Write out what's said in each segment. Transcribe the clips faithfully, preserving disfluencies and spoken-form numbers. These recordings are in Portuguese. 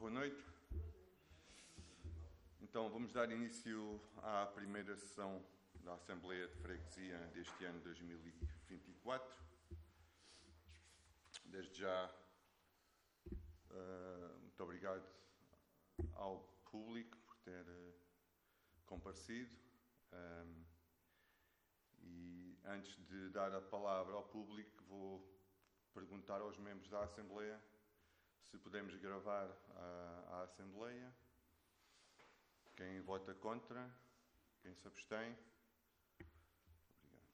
Boa noite. Então, vamos dar início à primeira sessão da Assembleia de Freguesia deste ano dois mil e vinte e quatro. Desde já, uh, muito obrigado ao público por ter uh, comparecido. Um, e antes de dar a palavra ao público, vou perguntar aos membros da Assembleia se podemos gravar a, a Assembleia. Quem vota contra? Quem se abstém? Obrigado.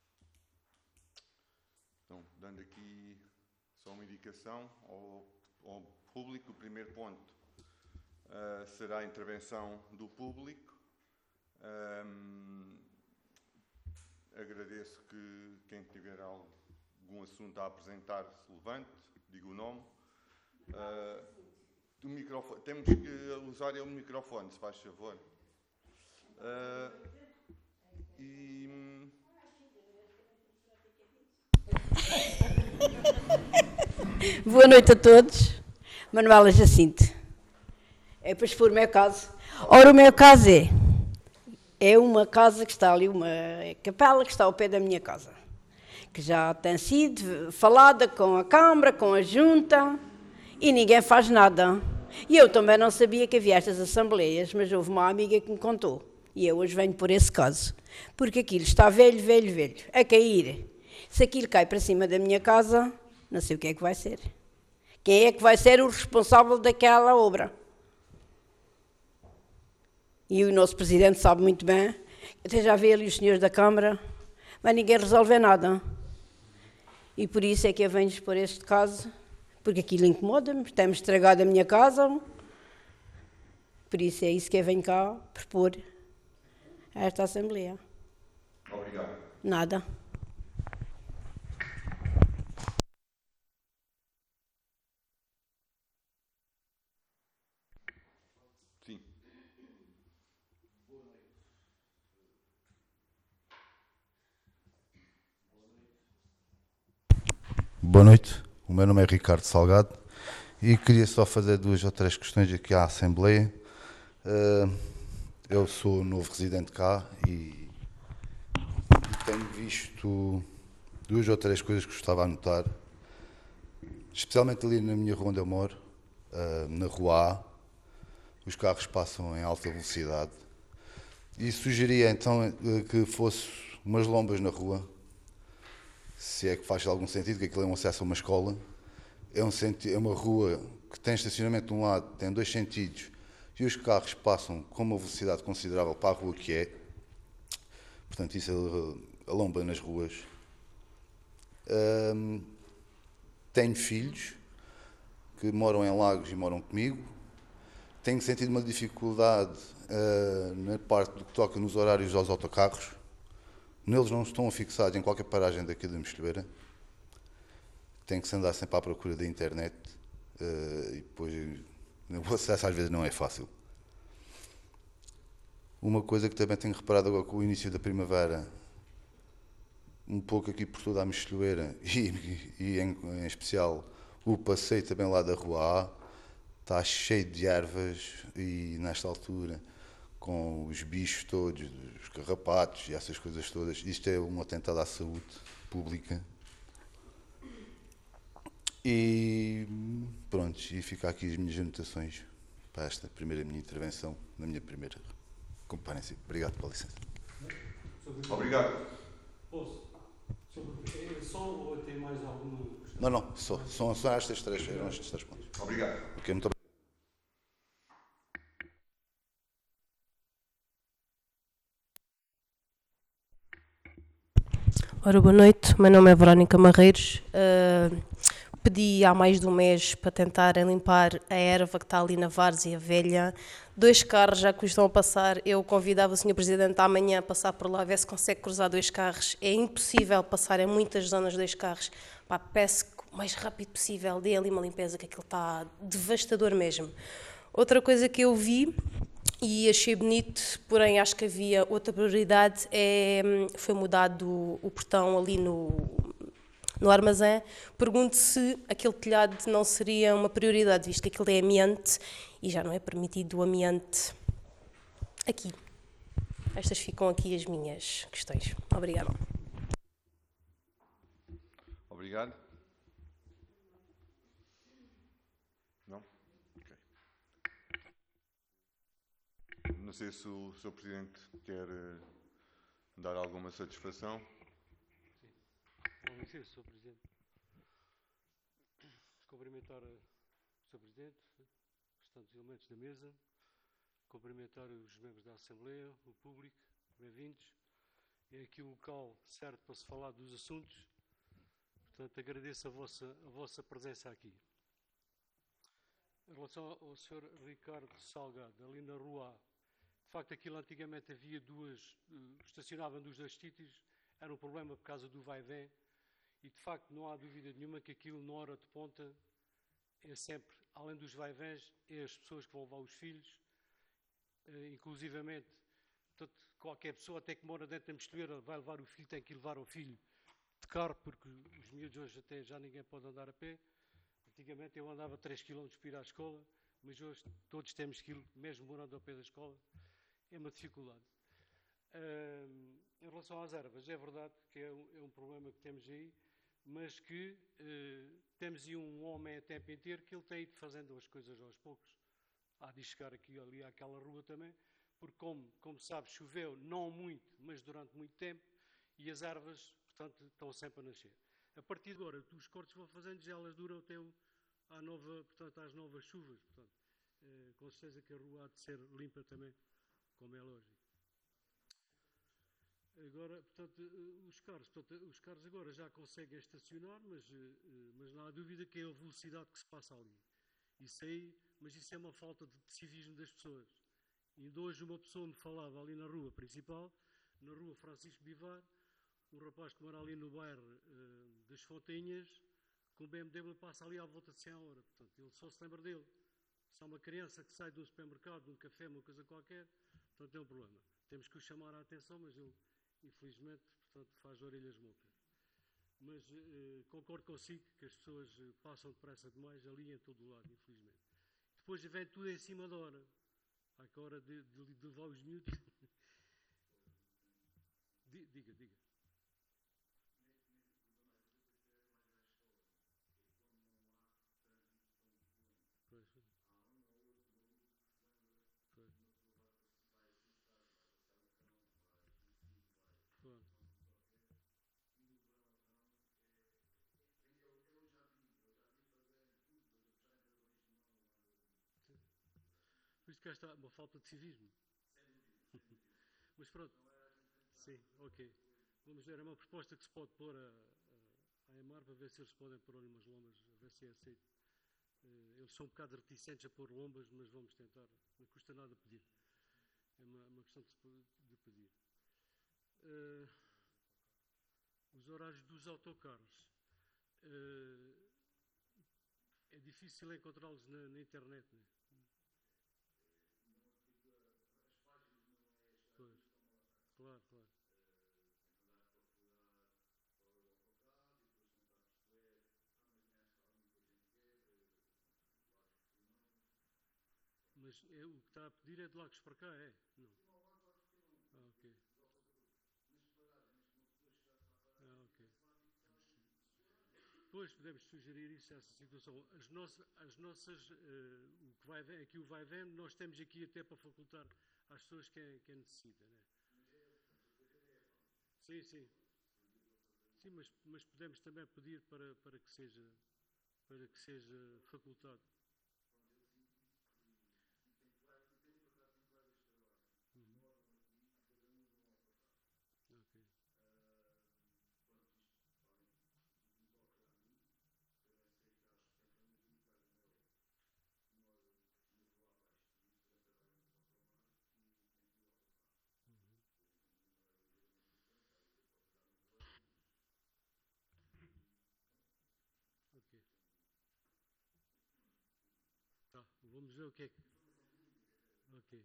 Então, dando aqui só uma indicação ao, ao público, o primeiro ponto uh, será a intervenção do público. Um, agradeço que quem tiver algum assunto a apresentar se levante, diga o nome. Uh, do microfone. Temos que usar o microfone, se faz favor. Uh, e... Boa noite a todos. Manuela Jacinto. É para expor o meu caso. Ora, o meu caso é, é uma casa que está ali, uma capela que está ao pé da minha casa, que já tem sido falada com a Câmara, com a Junta, e ninguém faz nada. E eu também não sabia que havia estas assembleias, mas houve uma amiga que me contou. E eu hoje venho por esse caso. Porque aquilo está velho, velho, velho, a cair. Se aquilo cai para cima da minha casa, não sei o que é que vai ser. Quem é que vai ser o responsável daquela obra? E o nosso presidente sabe muito bem. Até já vê ali os senhores da Câmara, mas ninguém resolve nada. E por isso é que eu venho expor este caso. Porque aquilo incomoda-me, temos estragado a minha casa, por isso é isso que eu venho cá propor a esta Assembleia. Obrigado. Nada. Sim. Boa noite. O meu nome é Ricardo Salgado e queria só fazer duas ou três questões aqui à Assembleia. Eu sou novo residente cá e tenho visto duas ou três coisas que gostava de notar, especialmente ali na minha rua onde eu moro, na Rua A, os carros passam em alta velocidade e sugeria então que fosse umas lombas na rua. Se é que faz algum sentido, que aquilo é um acesso a uma escola. É, um senti- é uma rua que tem estacionamento de um lado, tem dois sentidos, e os carros passam com uma velocidade considerável para a rua que é. Portanto, isso é a lomba nas ruas. Hum, tenho filhos que moram em Lagos e moram comigo. Tenho sentido uma dificuldade uh, na parte do que toca nos horários aos autocarros. Neles não estão fixados em qualquer paragem daqui da Mostelheira. Tem que se andar sempre à procura da internet uh, e depois o acesso às vezes não é fácil. Uma coisa que também tenho reparado agora com o início da primavera, um pouco aqui por toda a Mostelheira e, e em, em especial o passeio também lá da Rua A, está cheio de ervas e nesta altura, com os bichos todos, os carrapatos e essas coisas todas. Isto é um atentado à saúde pública. E pronto, e fica aqui as minhas anotações para esta primeira minha intervenção, na minha primeira comparência. Obrigado pela licença. Obrigado. Posso? Sobre é só ou tem mais alguma questão? Não, não, só, são só estas três, eram estes três pontos. Obrigado. Ok, muito obrigado. Ora, boa noite, meu nome é Verónica Marreiros. Uh, pedi há mais de um mês para tentarem limpar a erva que está ali na várzea velha. Dois carros já que estão a passar. Eu convidava o senhor Presidente amanhã a passar por lá, ver se consegue cruzar dois carros. É impossível passar em muitas zonas dois carros. Pá, peço que o mais rápido possível dê ali uma limpeza, que aquilo está devastador mesmo. Outra coisa que eu vi e achei bonito, porém acho que havia outra prioridade, é, foi mudado o, o portão ali no, no armazém, pergunto se aquele telhado não seria uma prioridade, visto que aquilo é amiante e já não é permitido o amiante aqui. Estas ficam aqui as minhas questões. Obrigada. Obrigado. Não? Ok. Não sei se o senhor Presidente quer eh, dar alguma satisfação. Com licença, senhor Presidente. Cumprimentar o senhor Presidente, os restantes elementos da mesa, cumprimentar os membros da Assembleia, o público, bem-vindos. É aqui o local certo para se falar dos assuntos, portanto agradeço a vossa, a vossa presença aqui. Em relação ao senhor Ricardo Salgado, ali na Rua A, de facto aquilo antigamente havia duas, estacionavam nos dois sítios, era um problema por causa do vai-vém, e de facto não há dúvida nenhuma que aquilo na hora de ponta é sempre, além dos vai-véns, é as pessoas que vão levar os filhos, eh, inclusivamente, portanto, qualquer pessoa até que mora dentro da mosteleira vai levar o filho, tem que levar o filho de carro, porque os miúdos hoje até já ninguém pode andar a pé. Antigamente eu andava três quilómetros para ir à escola, mas hoje todos temos que ir, mesmo morando ao pé da escola, é uma dificuldade. Uh, em relação às ervas, é verdade que é um, é um problema que temos aí, mas que uh, temos aí um homem a tempo inteiro que ele tem ido fazendo as coisas aos poucos. Há de chegar aqui ali àquela rua também, porque como, como sabe, choveu, não muito, mas durante muito tempo, e as ervas, portanto, estão sempre a nascer. A partir de agora, os cortes vão fazendo, já elas duram até o, à nova, portanto, às novas chuvas. Portanto, uh, com certeza que a rua há de ser limpa também, como é lógico. Agora, portanto, os carros, portanto, os carros agora já conseguem estacionar, mas, mas não há dúvida que é a velocidade que se passa ali. Isso aí, mas isso é uma falta de civismo das pessoas. E ainda hoje uma pessoa me falava ali na rua principal, na rua Francisco Bivar, um rapaz que mora ali no bairro uh, das Fontinhas, com o B M W passa ali à volta de cem horas. Portanto, ele só se lembra dele. Se há uma criança que sai de um supermercado, de um café, uma coisa qualquer, portanto é um problema. Temos que o chamar a atenção, mas ele infelizmente, portanto, faz orelhas mocas. Mas eh, concordo consigo que as pessoas eh, passam depressa demais ali em todo o lado, infelizmente. Depois vem tudo em cima da hora. Há que hora de, de, de levar os miúdos. diga, diga. Pois, pois. Pois. Por isso que está uma falta de civismo. Mas pronto. Sim, ok. Vamos ver, é uma proposta que se pode pôr a, a, a EMAR para ver se eles podem pôr ali umas lombas, a ver se é aceito. Uh, eles são um bocado reticentes a pôr lombas, mas vamos tentar. Não custa nada pedir. É uma, uma questão de, de pedir. Uh, os horários dos autocarros. Uh, é difícil encontrá-los na, na internet, né? Pois, claro, claro. Mas é, o que está a pedir é de Lagos para cá, é? Não. Ah, ok. Ah, ok. Pois, podemos sugerir isso, essa situação. As, nossas, as nossas uh, o que vai, aqui o vai vendo, nós temos aqui até para facultar às pessoas quem, quem necessita, né? Sim, sim. Sim, mas, mas podemos também pedir para, para, que seja, para que seja facultado. Uhum. Ok. Ok. Tá, vamos ver o que é que... Ok.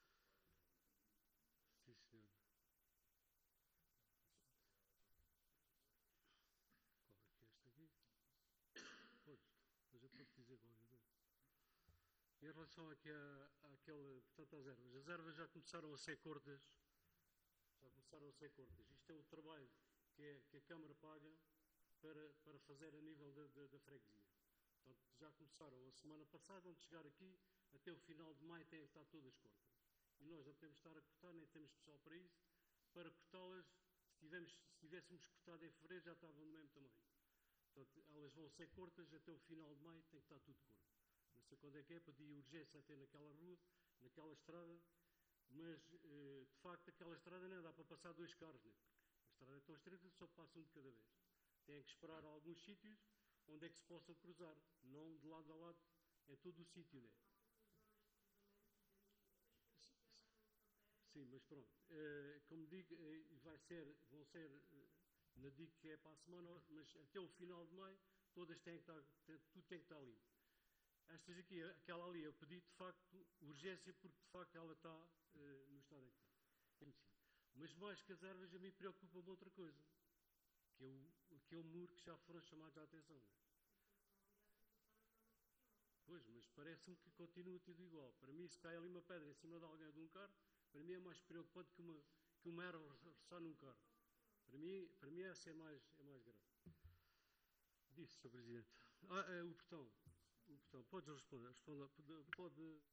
Sim, senhor. em relação aqui à, àquele, portanto, às ervas. As ervas já começaram a ser cortas, já começaram a ser cortas. Isto é o trabalho que, é, que a Câmara paga para, para fazer a nível da, da, da freguesia. Portanto, já começaram a semana passada, vão chegar aqui, até o final de maio têm que estar todas cortas. E nós não temos de estar a cortar, nem temos pessoal para isso. Para cortá-las, se, tivemos, se tivéssemos cortado em fevereiro, já estavam do mesmo tamanho. Portanto, elas vão ser cortas até o final de maio, tem que estar tudo corto. Não sei quando é que é, pedi urgência até naquela rua, naquela estrada, mas, de facto, aquela estrada não dá para passar dois carros, né? A estrada é tão estreita que só passa um de cada vez. Têm que esperar alguns sítios onde é que se possam cruzar, não de lado a lado, é todo o sítio, né? Sim, mas pronto, como digo, vai ser, vão ser, não digo que é para a semana, mas até o final de maio, todas têm que estar, tudo tem que estar limpo. Estas aqui, aquela ali, eu pedi de facto urgência, porque de facto ela está uh, no estado em que está. Mas mais que as ervas, a mim preocupa-me outra coisa, que é o, aquele muro que já foram chamados a atenção. Né? Pois, mas parece-me que continua tudo igual. Para mim, se cai ali uma pedra em cima de alguém de um carro, para mim é mais preocupante que uma, que uma erva roçar num carro. Para mim, para mim essa é mais, é mais grave. Disse, senhor Presidente. Ah, é, o botão. O botão. Podes responder. Responda, pode... pode...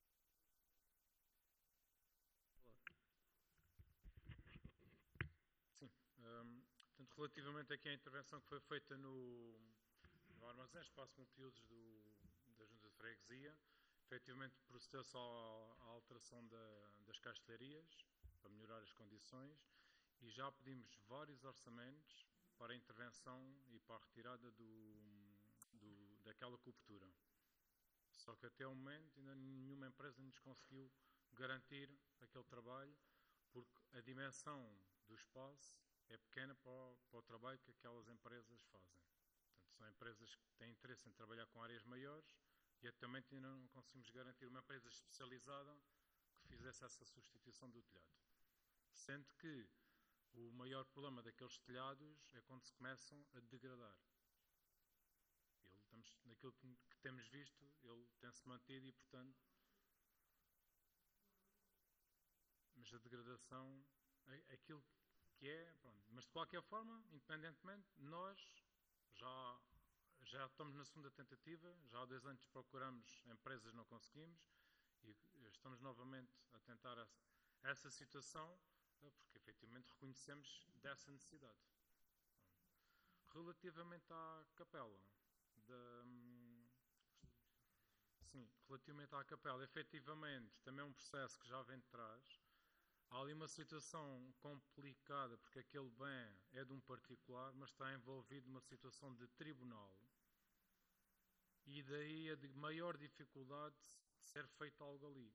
Sim. Um, portanto, relativamente aqui à intervenção que foi feita no, no armazém, espaço multiusos do, da Junta de Freguesia, efetivamente procedeu-se à, à alteração da, das castelharias para melhorar as condições e já pedimos vários orçamentos para a intervenção e para a retirada do, do, daquela cobertura. Só que até o momento ainda nenhuma empresa nos conseguiu garantir aquele trabalho, porque a dimensão do espaço é pequena para o, para o trabalho que aquelas empresas fazem. Portanto, são empresas que têm interesse em trabalhar com áreas maiores e atualmente ainda não conseguimos garantir uma empresa especializada que fizesse essa substituição do telhado. Sendo que o maior problema daqueles telhados é quando se começam a degradar. Ele, estamos, naquilo que, que temos visto, ele tem-se mantido e, portanto... Mas a degradação, aquilo que é... Pronto. Mas, de qualquer forma, independentemente, nós já, já estamos na segunda tentativa, já há dois anos procuramos empresas, não conseguimos, e estamos novamente a tentar essa, essa situação, porque efetivamente reconhecemos dessa necessidade. Relativamente à capela, de, sim, relativamente à capela, efetivamente também é um processo que já vem de trás. Há ali uma situação complicada, porque aquele bem é de um particular, mas está envolvido numa situação de tribunal. E daí a de maior dificuldade de ser feito algo ali.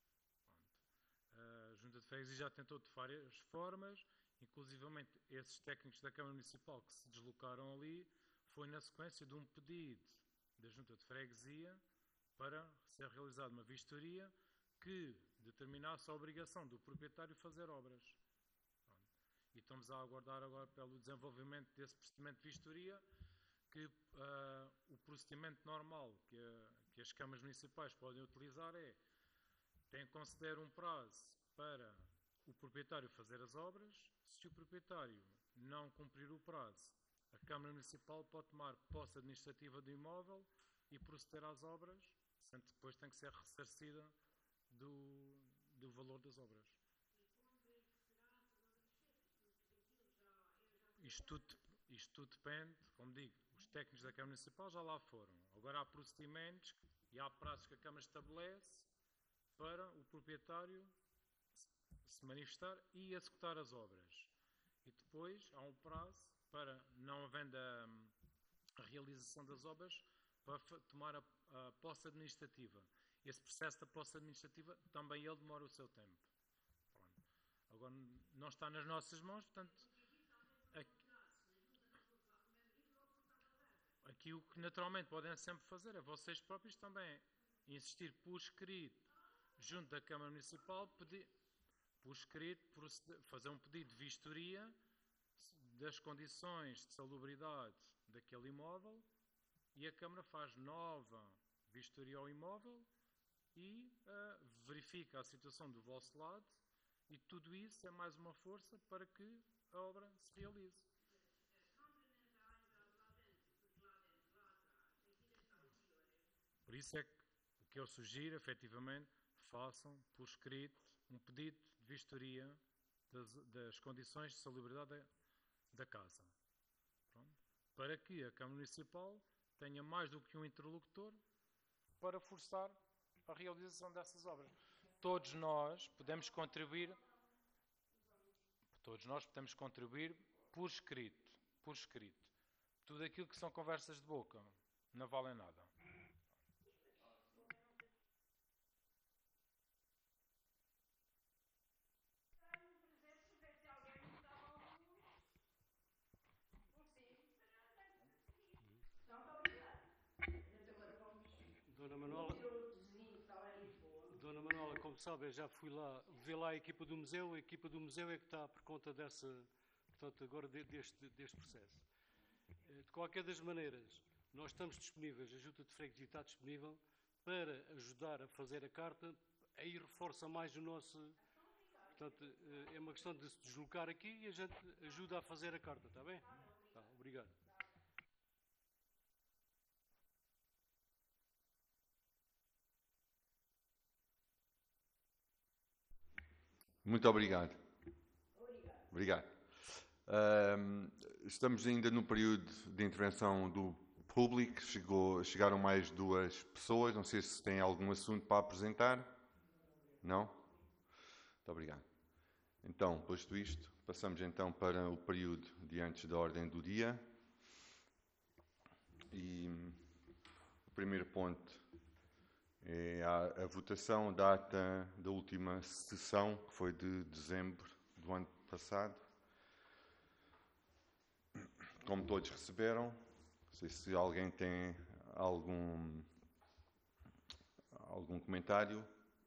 A Junta de Freguesia já tentou de várias formas, inclusivamente esses técnicos da Câmara Municipal que se deslocaram ali, foi na sequência de um pedido da Junta de Freguesia para ser realizada uma vistoria que determinasse a obrigação do proprietário fazer obras. E estamos a aguardar agora pelo desenvolvimento desse procedimento de vistoria, que uh, o procedimento normal que, a, que as câmaras municipais podem utilizar é tem que conceder um prazo para o proprietário fazer as obras. Se o proprietário não cumprir o prazo, a Câmara Municipal pode tomar posse administrativa do imóvel e proceder às obras, sendo que depois tem que ser ressarcida do, do valor das obras. Isto tudo, isto tudo depende, como digo, os técnicos da Câmara Municipal já lá foram. Agora há procedimentos e há prazos que a Câmara estabelece para o proprietário se manifestar e executar as obras. E depois há um prazo para, não havendo a, a realização das obras, para tomar a, a posse administrativa. Esse processo da posse administrativa também ele demora o seu tempo. Pronto. Agora não está nas nossas mãos, portanto, aqui, aqui o que naturalmente podem sempre fazer é vocês próprios também insistir por escrito junto da Câmara Municipal, pedir, por escrito, fazer um pedido de vistoria das condições de salubridade daquele imóvel e a Câmara faz nova vistoria ao imóvel e uh, verifica a situação do vosso lado, e tudo isso é mais uma força para que a obra se realize. Por isso é que o que eu sugiro, efetivamente, façam por escrito um pedido de vistoria das, das condições de salubridade da, da casa. Pronto. Para que a Câmara Municipal tenha mais do que um interlocutor para forçar a realização dessas obras. Todos nós podemos contribuir, todos nós podemos contribuir por escrito, por escrito. Tudo aquilo que são conversas de boca não vale nada. Dona Manuela, Dona Manuela, como sabe, eu já fui lá ver lá a equipa do museu. A equipa do museu é que está por conta dessa, portanto, agora deste, deste processo. De qualquer das maneiras, nós estamos disponíveis, a Junta de Freguesia está disponível para ajudar a fazer a carta. Aí reforça mais o nosso... Portanto, é uma questão de se deslocar aqui e a gente ajuda a fazer a carta, está bem? Tá, obrigado. Muito obrigado. Obrigado. Um, estamos ainda no período de intervenção do público. Chegou, chegaram mais duas pessoas. Não sei se têm algum assunto para apresentar. Não? Muito obrigado. Então, posto isto, passamos então para o período de antes da ordem do dia. E o primeiro ponto é a, a votação, data da última sessão, que foi de dezembro do ano passado. Como todos receberam, não sei se alguém tem algum, algum comentário.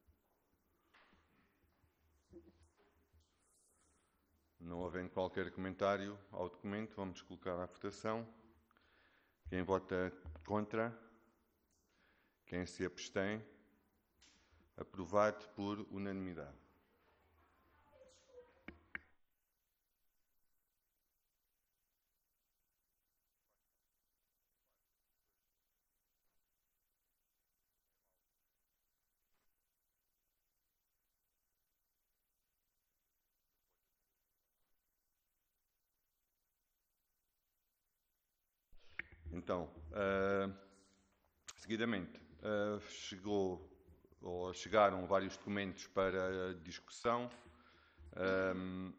Não havendo qualquer comentário ao documento, vamos colocar à votação. Quem vota contra? Quem se abstém? Aprovado por unanimidade. Então, uh, seguidamente, uh, chegou, ou chegaram vários documentos para discussão um,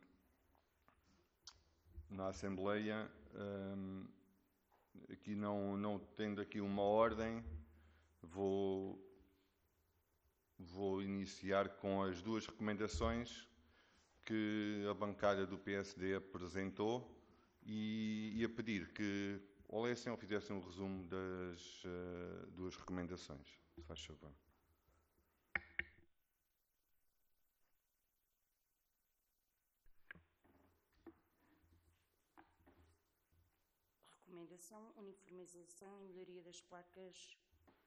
na Assembleia. Um, aqui não, não tendo aqui uma ordem, vou, vou iniciar com as duas recomendações que a bancada do P S D apresentou e, e a pedir que ou lessem ou fizessem um resumo das uh, duas recomendações. Se faz favor. Recomendação, uniformização e melhoria das placas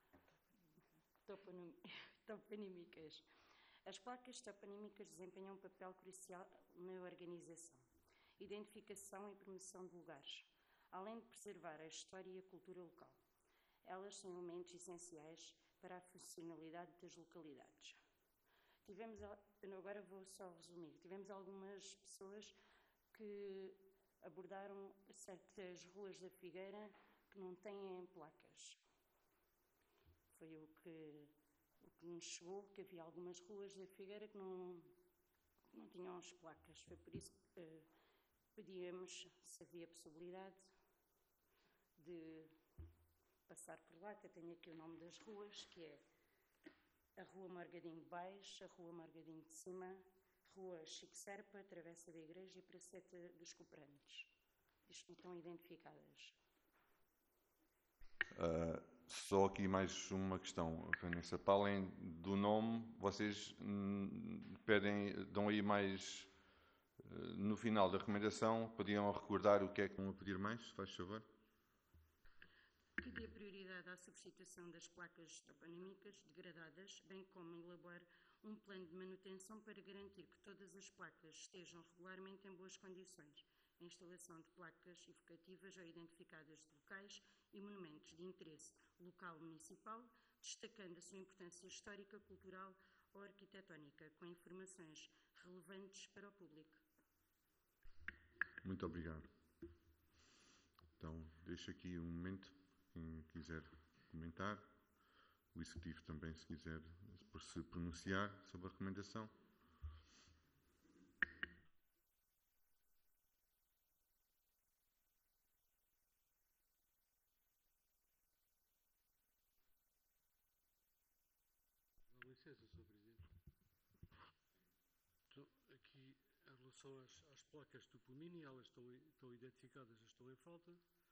toponímicas. As placas toponímicas desempenham um papel crucial na organização, identificação e promoção de lugares, além de preservar a história e a cultura local. Elas são elementos essenciais para a funcionalidade das localidades. Tivemos, agora vou só resumir, tivemos algumas pessoas que abordaram certas ruas da Figueira que não têm placas. Foi o que, o que nos chegou, que havia algumas ruas da Figueira que não, não tinham as placas. Foi por isso que uh, pedíamos se havia possibilidade de passar por lá, que eu tenho aqui o nome das ruas, que é a Rua Margadinho de Baixo, a Rua Margadinho de Cima, Rua Chico Serpa, Travessa da Igreja e Praceta dos Cooperantes. Isto não estão identificadas. Uh, só aqui mais uma questão, Vanessa. Para além do nome, vocês hum, pedem, dão aí mais, uh, no final da recomendação, podiam recordar o que é que vão pedir mais, se faz favor? Que dê prioridade procurada a substituição das placas toponímicas degradadas, bem como elaborar um plano de manutenção para garantir que todas as placas estejam regularmente em boas condições. A instalação de placas evocativas ou identificadas de locais e monumentos de interesse local municipal, destacando a sua importância histórica, cultural ou arquitetónica, com informações relevantes para o público. Muito obrigado. Então, deixo aqui um momento, quem quiser comentar. O Executivo também, se quiser se pronunciar sobre a recomendação. Com licença, senhor Presidente. Então, aqui, em relação às, às placas Tupumini, elas estão, estão identificadas, estão em falta.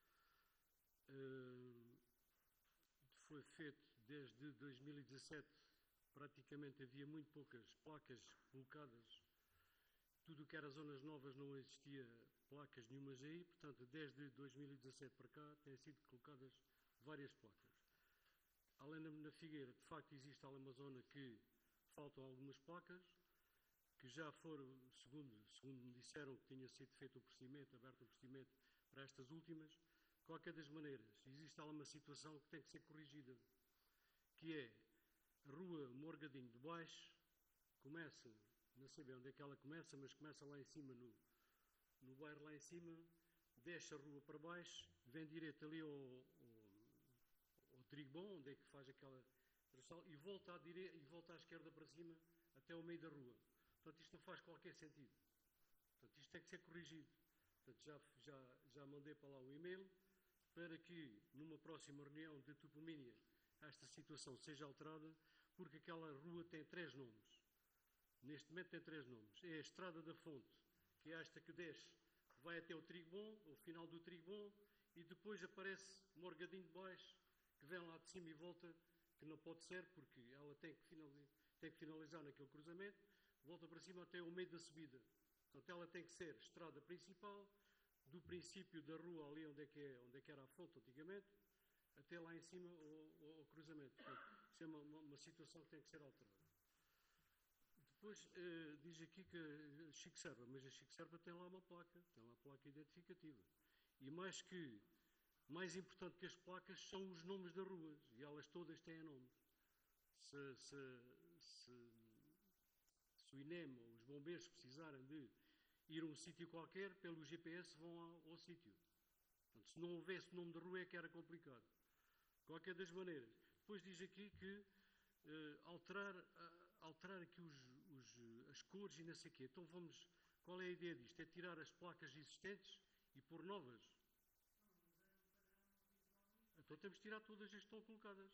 Uh, foi feito desde dois mil e dezassete, praticamente havia muito poucas placas colocadas. Tudo o que era zonas novas não existia placas nenhumas aí, portanto, desde dois mil e dezassete para cá têm sido colocadas várias placas. Além na, na Figueira, de facto, existe ali uma zona que faltam algumas placas, que já foram, segundo, segundo me disseram, que tinha sido feito o procedimento, aberto o procedimento para estas últimas. De qualquer das maneiras, existe ali uma situação que tem que ser corrigida, que é a rua Morgadinho de Baixo, começa, não sei bem onde é que ela começa, mas começa lá em cima, no, no bairro lá em cima, desce a rua para baixo, vem direito ali ao, ao, ao Trigo Bom, onde é que faz aquela e volta, à direita, e volta à esquerda para cima, até ao meio da rua. Portanto, isto não faz qualquer sentido. Portanto, isto tem que ser corrigido. Portanto, já, já, já mandei para lá um e-mail para que, numa próxima reunião de Tupumínia, esta situação seja alterada, porque aquela rua tem três nomes. Neste momento tem três nomes. É a Estrada da Fonte, que é esta que desce, vai até o Trigo Bom, o final do Trigo Bom, e depois aparece Morgadinho de Baixo, que vem lá de cima e volta, que não pode ser, porque ela tem que finalizar, tem que finalizar naquele cruzamento, volta para cima até o meio da subida. Portanto, ela tem que ser estrada principal, do princípio da rua ali onde é que, é, onde é que era a fonte antigamente, até lá em cima ao, ao cruzamento. Portanto, isso é uma, uma, uma situação que tem que ser alterada. Depois eh, diz aqui que Chico Serva, mas a Chico Serva tem lá uma placa, tem lá uma placa identificativa. E mais que, mais importante que as placas são os nomes das ruas, e elas todas têm nomes. Se, se, se, se o I N E M ou os bombeiros precisarem de ir a um sítio qualquer, pelo G P S vão ao, ao sítio. Portanto, se não houvesse nome de rua é que era complicado. De qualquer das maneiras. Depois diz aqui que uh, alterar, uh, alterar aqui os, os, as cores e não sei o quê. Então vamos, qual é a ideia disto? É tirar as placas existentes e pôr novas? Então temos que tirar todas as que estão colocadas.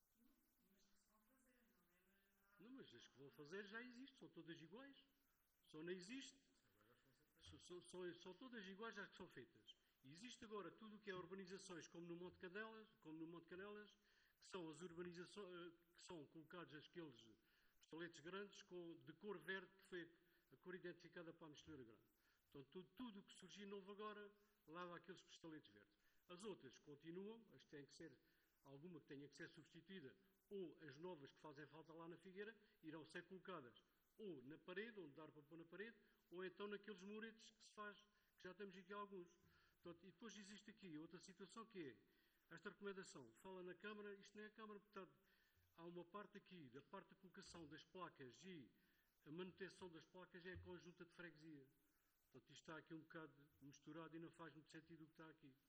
Não, mas as que vão fazer já existem, são todas iguais. Só não existe. São, são, são todas iguais às que são feitas. E existe agora tudo o que é urbanizações, como no Monte Canelas, como no Monte Canelas, que são as urbanizações, que são colocados aqueles pistaletes grandes com, de cor verde, que foi a cor identificada para a mistura grande. Então tudo o que surgir novo agora leva aqueles pistaletes verdes. As outras continuam, as que têm que ser, alguma que tenha que ser substituída, ou as novas que fazem falta lá na Figueira, irão ser colocadas ou na parede, onde dar para pôr na parede, ou então naqueles muretes que se faz, que já temos aqui alguns. Portanto, e depois existe aqui outra situação que é, esta recomendação fala na Câmara, isto não é a Câmara, portanto, há uma parte aqui, da parte da colocação das placas e a manutenção das placas é a conjunta de freguesia. Portanto, isto está aqui um bocado misturado e não faz muito sentido o que está aqui.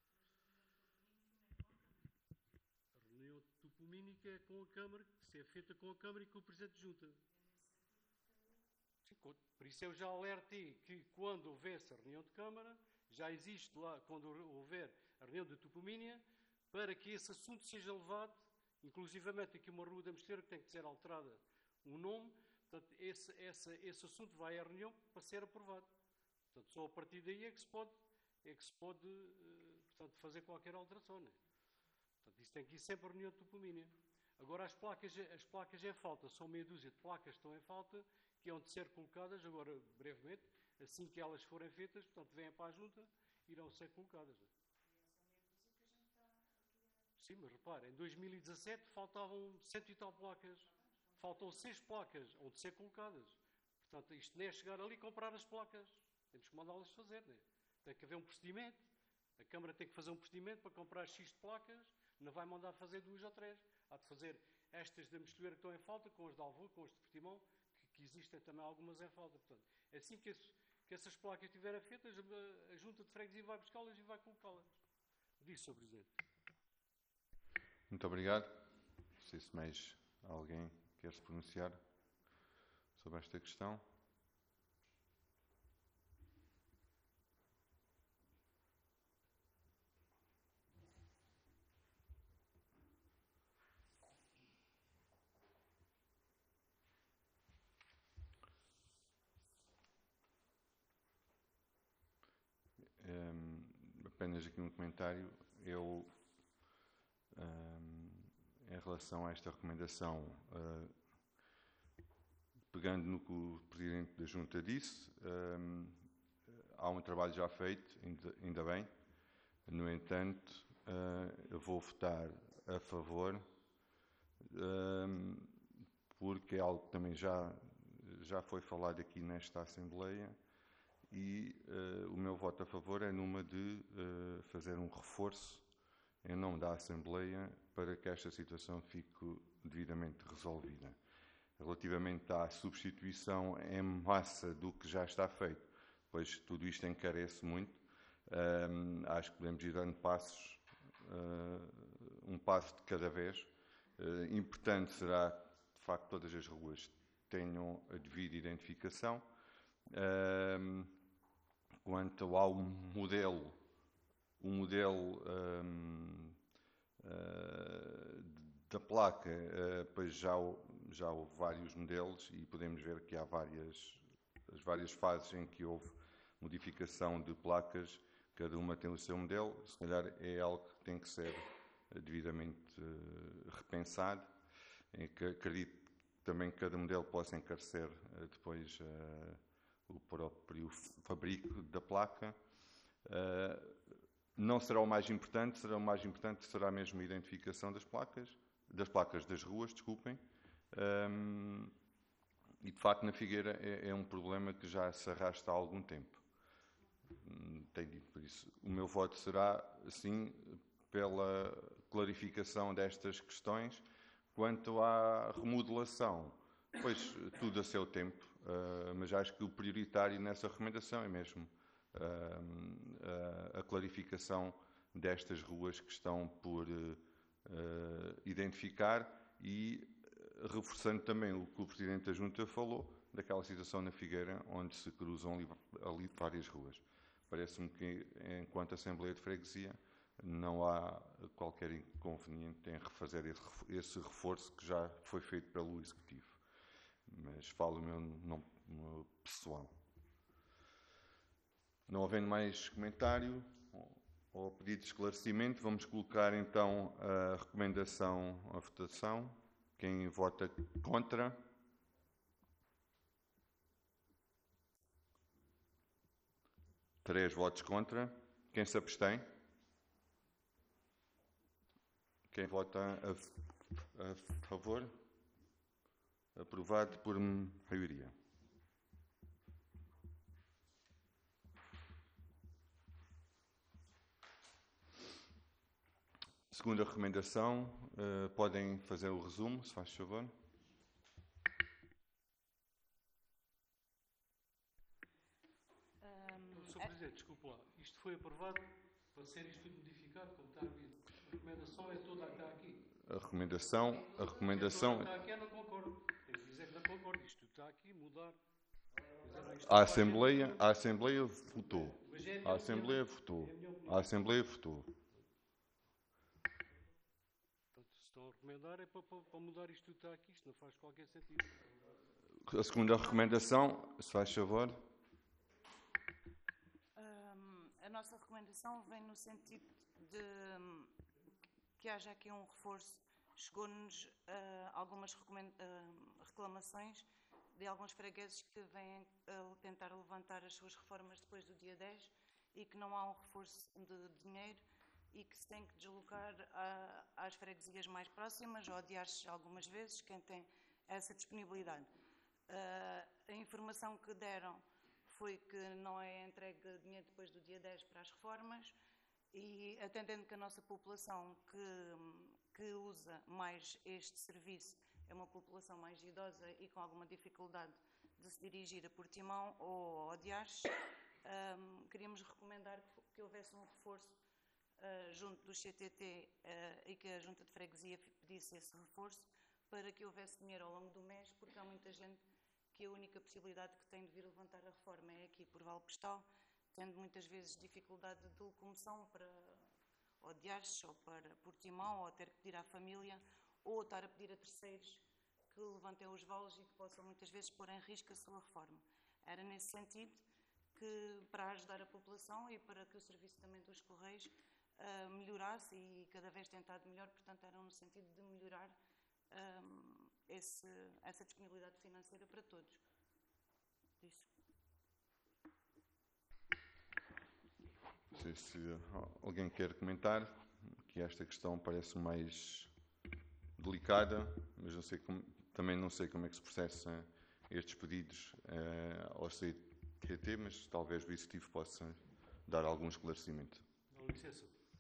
A reunião topomínica é com a Câmara, se é feita com a Câmara e com o Presidente de Junta. Sim, por isso eu já alertei que quando houvesse a reunião de Câmara, já existe lá, quando houver a reunião de topomínia, para que esse assunto seja levado, inclusivamente aqui uma rua da Mosteira que tem que ser alterada um nome, portanto, esse, esse, esse assunto vai à reunião para ser aprovado. Portanto, só a partir daí é que se pode, é que se pode portanto, fazer qualquer alteração. Né? Portanto, isso tem que ir sempre à reunião de topomínia. Agora, as placas, as placas em falta, são meia dúzia de placas que estão em falta, que hão de ser colocadas agora, brevemente, assim que elas forem feitas, portanto, vêm para a Junta, irão ser colocadas. Sim, mas repare, em dois mil e dezassete faltavam cento e tal placas, faltam seis placas onde ser colocadas. Portanto, isto nem é chegar ali e comprar as placas. Temos que mandá-las fazer, né? Tem que haver um procedimento. A Câmara tem que fazer um procedimento para comprar X de placas, não vai mandar fazer duas ou três. Há de fazer estas da Mosteira que estão em falta, com as de Alvor, com as de Portimão, que, que existem também algumas em falta. Portanto, assim que, esse, que essas placas estiverem feitas, a, a Junta de Freguesia vai buscá-las e vai colocá-las. Disse, senhor Presidente. Muito obrigado. Não sei se mais alguém quer se pronunciar sobre esta questão. Um, apenas aqui um comentário. Eu, um, em relação a esta recomendação, uh, pegando no que o Presidente da Junta disse, um, há um trabalho já feito, ainda, ainda bem. No entanto, uh, eu vou votar a favor, um, porque é algo que também já, já foi falado aqui nesta Assembleia, e uh, o meu voto a favor é numa de uh, fazer um reforço em nome da Assembleia para que esta situação fique devidamente resolvida. Relativamente à substituição em massa do que já está feito, pois tudo isto encarece muito, um, acho que podemos ir dando passos, uh, um passo de cada vez. Uh, importante será, de facto, todas as ruas tenham a devida identificação. Um, quanto ao modelo, o modelo um, uh, da placa, uh, pois já, já houve vários modelos e podemos ver que há várias, as várias fases em que houve modificação de placas, cada uma tem o seu modelo. Se calhar é algo que tem que ser devidamente uh, repensado, em que acredito também que cada modelo possa encarecer uh, depois uh, o próprio fabrico da placa. Uh, não será o mais importante, será o mais importante será mesmo a identificação das placas, das placas das ruas, desculpem. Um, e de facto na Figueira é, é um problema que já se arrasta há algum tempo. Tenho dito por isso. O meu voto será, sim, pela clarificação destas questões. Quanto à remodelação, pois tudo a seu tempo, uh, mas acho que o prioritário nessa recomendação é mesmo uh, uh, a clarificação destas ruas que estão por uh, uh, identificar e reforçando também o que o Presidente da Junta falou, daquela situação na Figueira, onde se cruzam ali, ali várias ruas. Parece-me que, enquanto Assembleia de Freguesia, não há qualquer inconveniente em refazer esse reforço que já foi feito pelo Executivo. Mas falo o meu nome pessoal. Não havendo mais comentário ou pedido de esclarecimento, vamos colocar então a recomendação à votação. Quem vota contra? Três votos contra. Quem se abstém? Quem vota a, a favor? Aprovado por maioria. Segunda recomendação, uh, podem fazer o resumo, se faz favor. Um, Senhor Presidente, desculpe lá, isto foi aprovado para ser isto tudo modificado, como está aqui. A recomendação é toda a que está aqui. A recomendação, a recomendação... É toda a que está aqui, eu não concordo. Tem que dizer que não concordo. Isto tudo está aqui, mudar. A Assembleia, a Assembleia votou. A Assembleia votou. A Assembleia votou. Estão a recomendar é para, para, para mudar isto tudo está aqui. Isto não faz qualquer sentido. A segunda recomendação, se faz favor. Um, a nossa recomendação vem no sentido de um, que haja aqui um reforço. Chegou-nos uh, algumas uh, reclamações de alguns fregueses que vêm uh, tentar levantar as suas reformas depois do dia dez e que não há um reforço de dinheiro e que se tem que deslocar a, às freguesias mais próximas ou adiar-se algumas vezes, quem tem essa disponibilidade. Uh, a informação que deram foi que não é entregue dinheiro depois do dia dez para as reformas e, atendendo que a nossa população que, que usa mais este serviço é uma população mais idosa e com alguma dificuldade de se dirigir a Portimão ou a Diares, um, queríamos recomendar que, que houvesse um reforço uh, junto do C T T uh, e que a Junta de Freguesia pedisse esse reforço para que houvesse dinheiro ao longo do mês, porque há muita gente que a única possibilidade que tem de vir levantar a reforma é aqui por Valpestal, tendo muitas vezes dificuldade de locomoção para ou Diares ou para Portimão, ou ter que pedir à família, ou estar a pedir a terceiros que levantem os valos e que possam muitas vezes pôr em risco a sua reforma. Era nesse sentido que, para ajudar a população e para que o serviço também dos Correios uh, melhorasse e cada vez tentado melhor, portanto era no sentido de melhorar um, esse, essa disponibilidade financeira para todos. Isso. Não sei se alguém quer comentar, que esta questão parece mais delicada, mas não sei como, também não sei como é que se processa estes pedidos uh, ao C T T, mas talvez o Executivo possa dar algum esclarecimento. Com licença.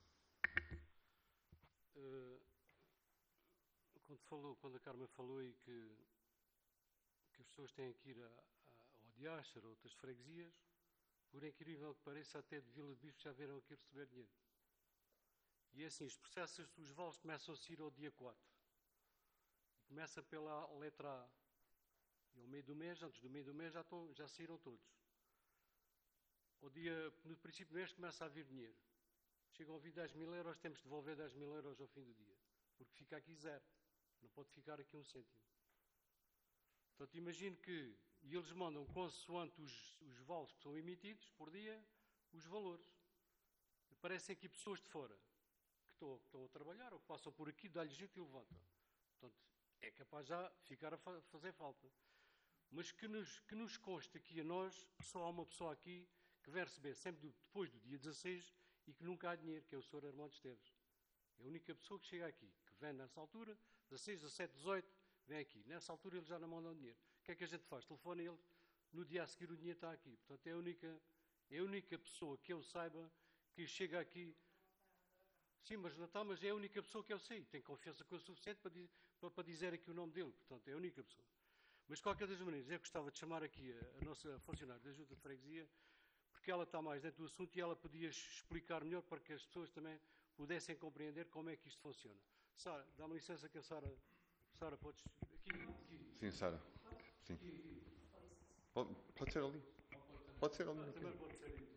Uh, quando, falou, quando a Carmen falou e que, que as pessoas têm que ir a, a, ao Diaster ou outras freguesias, por incrível que pareça, até de Vila de Bispo já vieram aqui receber dinheiro. E é assim, os processos dos vales começam a sair ao dia quatro. Começa pela letra A. E ao meio do mês, antes do meio do mês, já, estão, já saíram todos. Ao dia, no princípio do mês começa a vir dinheiro. Chegam a vir dez mil euros, temos de devolver dez mil euros ao fim do dia. Porque fica aqui zero. Não pode ficar aqui um cêntimo. Portanto, imagino que, e eles mandam consoante os, os vales que são emitidos por dia, os valores. Aparecem aqui pessoas de fora que estão, que estão a trabalhar ou que passam por aqui, dá-lhes jeito e levantam. Portanto, é capaz já ficar a fa fazer falta. Mas que nos, que nos conste aqui a nós, só há uma pessoa aqui que vai receber sempre do, depois do dia dezasseis e que nunca há dinheiro, que é o senhor Armando Esteves. É a única pessoa que chega aqui, que vem nessa altura, dezasseis, dezassete, dezoito, vem aqui. Nessa altura eles já não mandam dinheiro. O que é que a gente faz? Telefona ele, no dia a seguir o dinheiro está aqui. Portanto, é a única, é a única pessoa que eu saiba que chega aqui. Sim, mas não está, mas é a única pessoa que eu sei. Tem confiança com o suficiente para, para, para dizer aqui o nome dele. Portanto, é a única pessoa. Mas, de qualquer das maneiras, eu gostava de chamar aqui a, a nossa funcionária da Junta de Freguesia, porque ela está mais dentro do assunto e ela podia explicar melhor para que as pessoas também pudessem compreender como é que isto funciona. Sara, dá-me licença que a Sara... Sara, podes... Aqui, aqui. Sim, Sara. Sim. Pode, pode ser ali. Pode ser ali. Ah, também pode ser ali.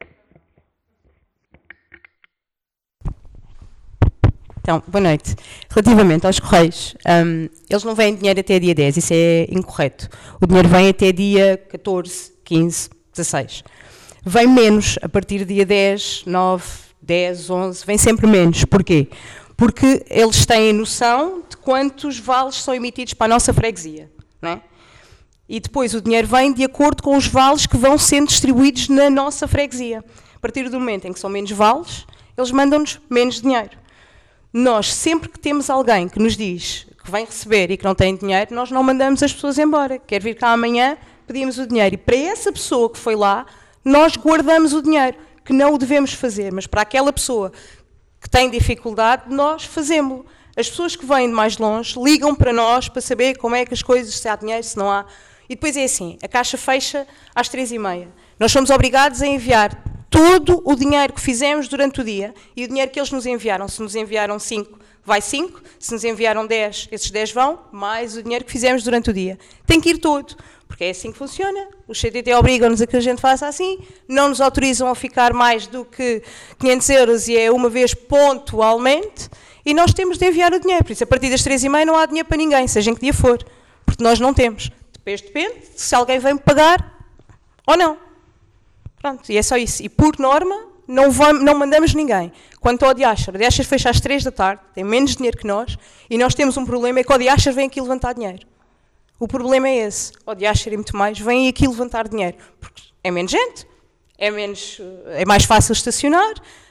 Então, boa noite. Relativamente aos Correios, um, eles não vêm dinheiro até dia dez, isso é incorreto. O dinheiro vem até dia catorze, quinze, dezasseis. Vem menos a partir do dia dez, nove, dez, onze, vem sempre menos. Porquê? Porque eles têm noção de quantos vales são emitidos para a nossa freguesia, não é? E depois o dinheiro vem de acordo com os vales que vão sendo distribuídos na nossa freguesia. A partir do momento em que são menos vales, eles mandam-nos menos dinheiro. Nós, sempre que temos alguém que nos diz que vem receber e que não tem dinheiro, nós não mandamos as pessoas embora. Quer vir cá amanhã, pedimos o dinheiro. E para essa pessoa que foi lá, nós guardamos o dinheiro, que não o devemos fazer. Mas para aquela pessoa que tem dificuldade, nós fazemos-lo. As pessoas que vêm de mais longe ligam para nós para saber como é que as coisas, se há dinheiro, se não há. E depois é assim, a caixa fecha às três e meia. Nós somos obrigados a enviar todo o dinheiro que fizemos durante o dia e o dinheiro que eles nos enviaram. Se nos enviaram cinco, vai cinco. Se nos enviaram dez, esses dez vão, mais o dinheiro que fizemos durante o dia. Tem que ir todo, porque é assim que funciona. Os C T T obrigam-nos a que a gente faça assim, não nos autorizam a ficar mais do que quinhentos euros e é uma vez pontualmente, e nós temos de enviar o dinheiro. Por isso, a partir das três e meia não há dinheiro para ninguém, seja em que dia for, porque nós não temos. Depois depende se alguém vem pagar ou não. Pronto, e é só isso. E por norma, não, vamos, não mandamos ninguém. Quanto ao Diaster, o Diaster fecha às três da tarde, tem menos dinheiro que nós, e nós temos um problema, é que o Diaster vem aqui levantar dinheiro. O problema é esse. O Diaster e muito mais vêm aqui levantar dinheiro. Porque é menos gente, é, menos, é mais fácil estacionar,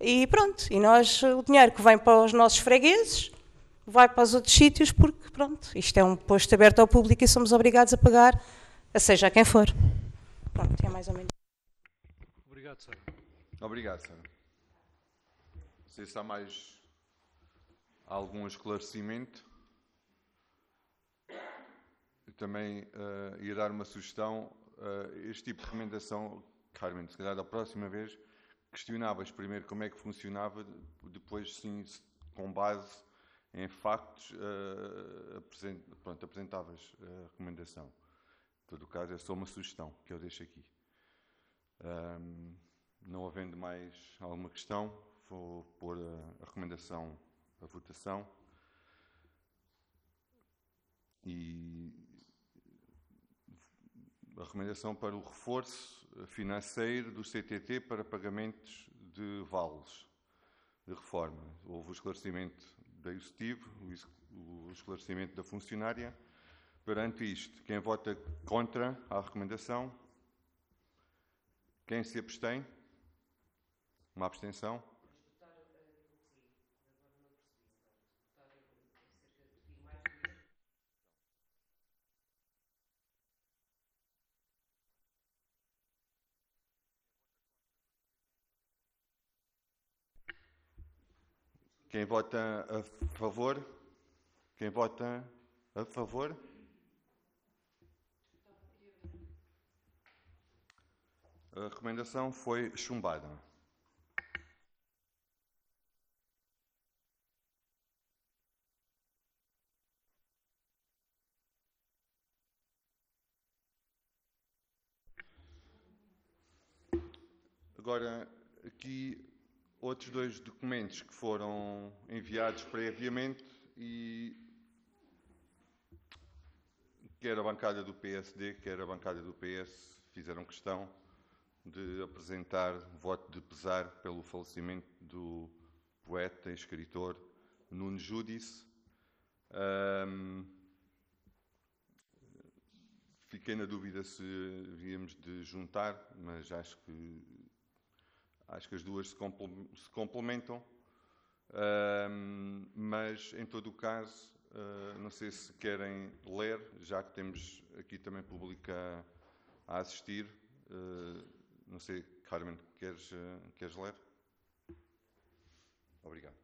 e pronto. E nós, o dinheiro que vem para os nossos fregueses, vai para os outros sítios, porque pronto, isto é um posto aberto ao público e somos obrigados a pagar, a seja a quem for. Pronto, é mais ou menos. Obrigado, Sara. Obrigado, Sara. Não sei se há mais algum esclarecimento. Eu também uh, ia dar uma sugestão. Uh, este tipo de recomendação, Carmen, se calhar da próxima vez, questionavas primeiro como é que funcionava, depois sim, com base em factos, uh, apresent, pronto, apresentavas a recomendação. Em todo o caso, é só uma sugestão que eu deixo aqui. Um, não havendo mais alguma questão, vou pôr a, a recomendação à votação. E a recomendação para o reforço financeiro do C T T para pagamentos de vales de reforma. Houve o esclarecimento da executivo, o esclarecimento da funcionária. Perante isto, quem vota contra a recomendação? Quem se abstém? Uma abstenção? Quem vota a favor? Quem vota a favor? A recomendação foi chumbada. Agora, aqui outros dois documentos que foram enviados previamente e quer a bancada do P S D, quer a bancada do P S fizeram questão de apresentar voto de pesar pelo falecimento do poeta e escritor Nuno Judice. Um, fiquei na dúvida se havíamos de juntar, mas acho que acho que as duas se, se complementam. Um, mas em todo o caso, uh, não sei se querem ler, já que temos aqui também público a, a assistir. Uh, Não sei, Carmen, queres, queres ler? Obrigado.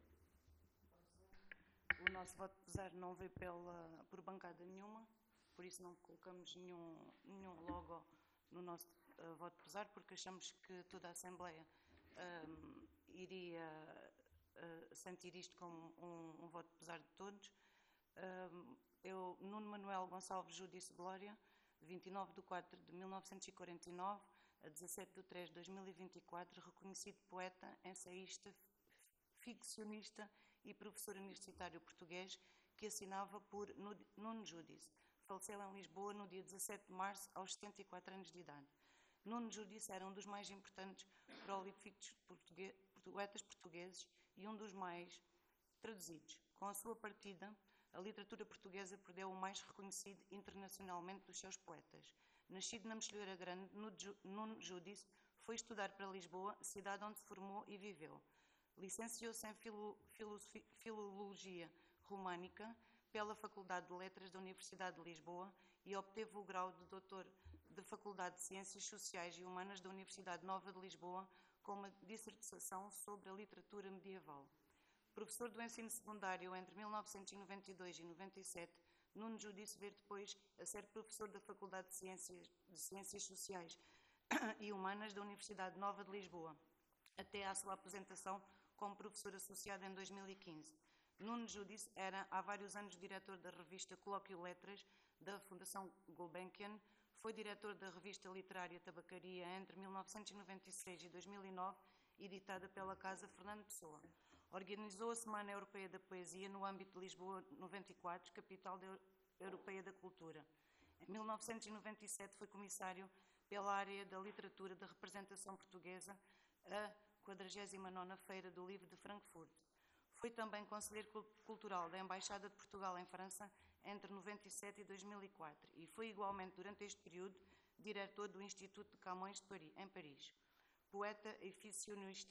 O nosso voto de pesar não veio pela, por bancada nenhuma, por isso não colocamos nenhum, nenhum logo no nosso uh, voto de pesar, porque achamos que toda a Assembleia um, iria uh, sentir isto como um, um voto de pesar de todos. Um, eu, Nuno Manuel Gonçalves Judice Glória, vinte e nove de quatro de mil novecentos e quarenta e nove, a dezassete de três de dois mil e vinte e quatro, reconhecido poeta, ensaísta, ficcionista e professor universitário português, que assinava por Nuno Judice. Faleceu em Lisboa no dia dezassete de março, aos setenta e quatro anos de idade. Nuno Judice era um dos mais importantes prolíficos português, poetas portugueses e um dos mais traduzidos. Com a sua partida, a literatura portuguesa perdeu o mais reconhecido internacionalmente dos seus poetas. Nascido na Mexilheira Grande, Nuno Judice foi estudar para Lisboa, cidade onde se formou e viveu. Licenciou-se em filo, filo, Filologia Românica pela Faculdade de Letras da Universidade de Lisboa e obteve o grau de doutor da Faculdade de Ciências Sociais e Humanas da Universidade Nova de Lisboa com uma dissertação sobre a literatura medieval. Professor do ensino secundário entre mil novecentos e noventa e dois e noventa e sete, Nuno Judice veio depois a ser professor da Faculdade de Ciências, de Ciências Sociais e Humanas da Universidade Nova de Lisboa, até à sua aposentação como professor associado em dois mil e quinze. Nuno Judice era há vários anos diretor da revista Colóquio Letras da Fundação Gulbenkian, foi diretor da revista literária Tabacaria entre mil novecentos e noventa e seis e dois mil e nove, editada pela Casa Fernando Pessoa. Organizou a Semana Europeia da Poesia no âmbito de Lisboa noventa e quatro, capital da Europeia da Cultura. Em mil novecentos e noventa e sete foi comissário pela área da literatura da representação portuguesa, a quadragésima nona Feira do Livro de Frankfurt. Foi também conselheiro cultural da Embaixada de Portugal em França entre noventa e sete e dois mil e quatro e foi igualmente, durante este período, diretor do Instituto de Camões de Paris, em Paris. Poeta e ficcionista,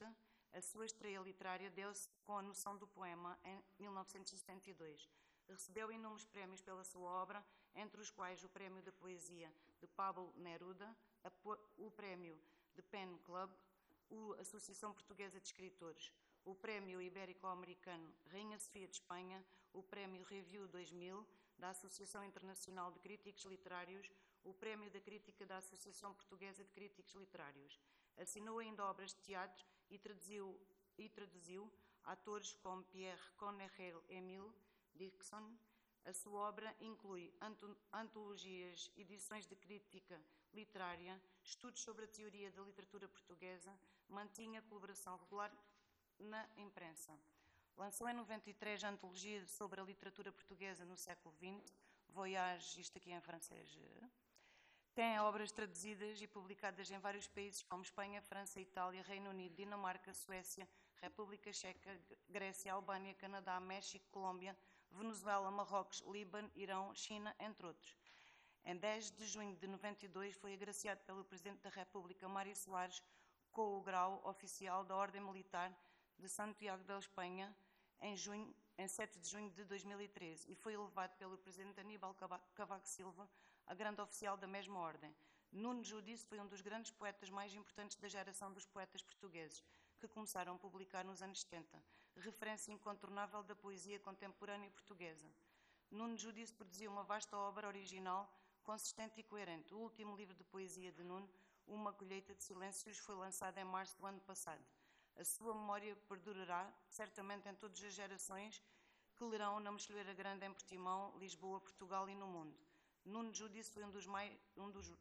A sua estreia literária deu-se com a noção do poema em mil novecentos e setenta e dois. Recebeu inúmeros prémios pela sua obra, entre os quais o Prémio da Poesia de Pablo Neruda, o Prémio de Pen Club, a Associação Portuguesa de Escritores, o Prémio Ibérico-Americano Rainha Sofia de Espanha, o Prémio Review dois mil, da Associação Internacional de Críticos Literários, o Prémio da Crítica da Associação Portuguesa de Críticos Literários. Assinou ainda obras de teatro e traduziu, e traduziu atores como Pierre Corneille Emile Dixon. A sua obra inclui antologias, edições de crítica literária, estudos sobre a teoria da literatura portuguesa, mantinha colaboração regular na imprensa. Lançou em noventa e três a antologia sobre a literatura portuguesa no século vinte, Voyage, isto aqui em francês. Tem obras traduzidas e publicadas em vários países como Espanha, França, Itália, Reino Unido, Dinamarca, Suécia, República Checa, Grécia, Albânia, Canadá, México, Colômbia, Venezuela, Marrocos, Líbano, Irão, China, entre outros. Em dez de junho de noventa e dois foi agraciado pelo Presidente da República, Mário Soares, com o grau oficial da Ordem Militar de Santiago da Espanha, em, junho, em sete de junho de dois mil e treze, e foi elevado pelo Presidente Aníbal Cavaco Silva a grande oficial da mesma ordem. Nuno Judice foi um dos grandes poetas mais importantes da geração dos poetas portugueses, que começaram a publicar nos anos setenta, referência incontornável da poesia contemporânea portuguesa. Nuno Judice produziu uma vasta obra original, consistente e coerente. O último livro de poesia de Nuno, Uma Colheita de Silêncios, foi lançado em março do ano passado. A sua memória perdurará, certamente, em todas as gerações que lerão na Mexilheira Grande em Portimão, Lisboa, Portugal e no mundo. Nuno Judice foi, um dos mais, um dos,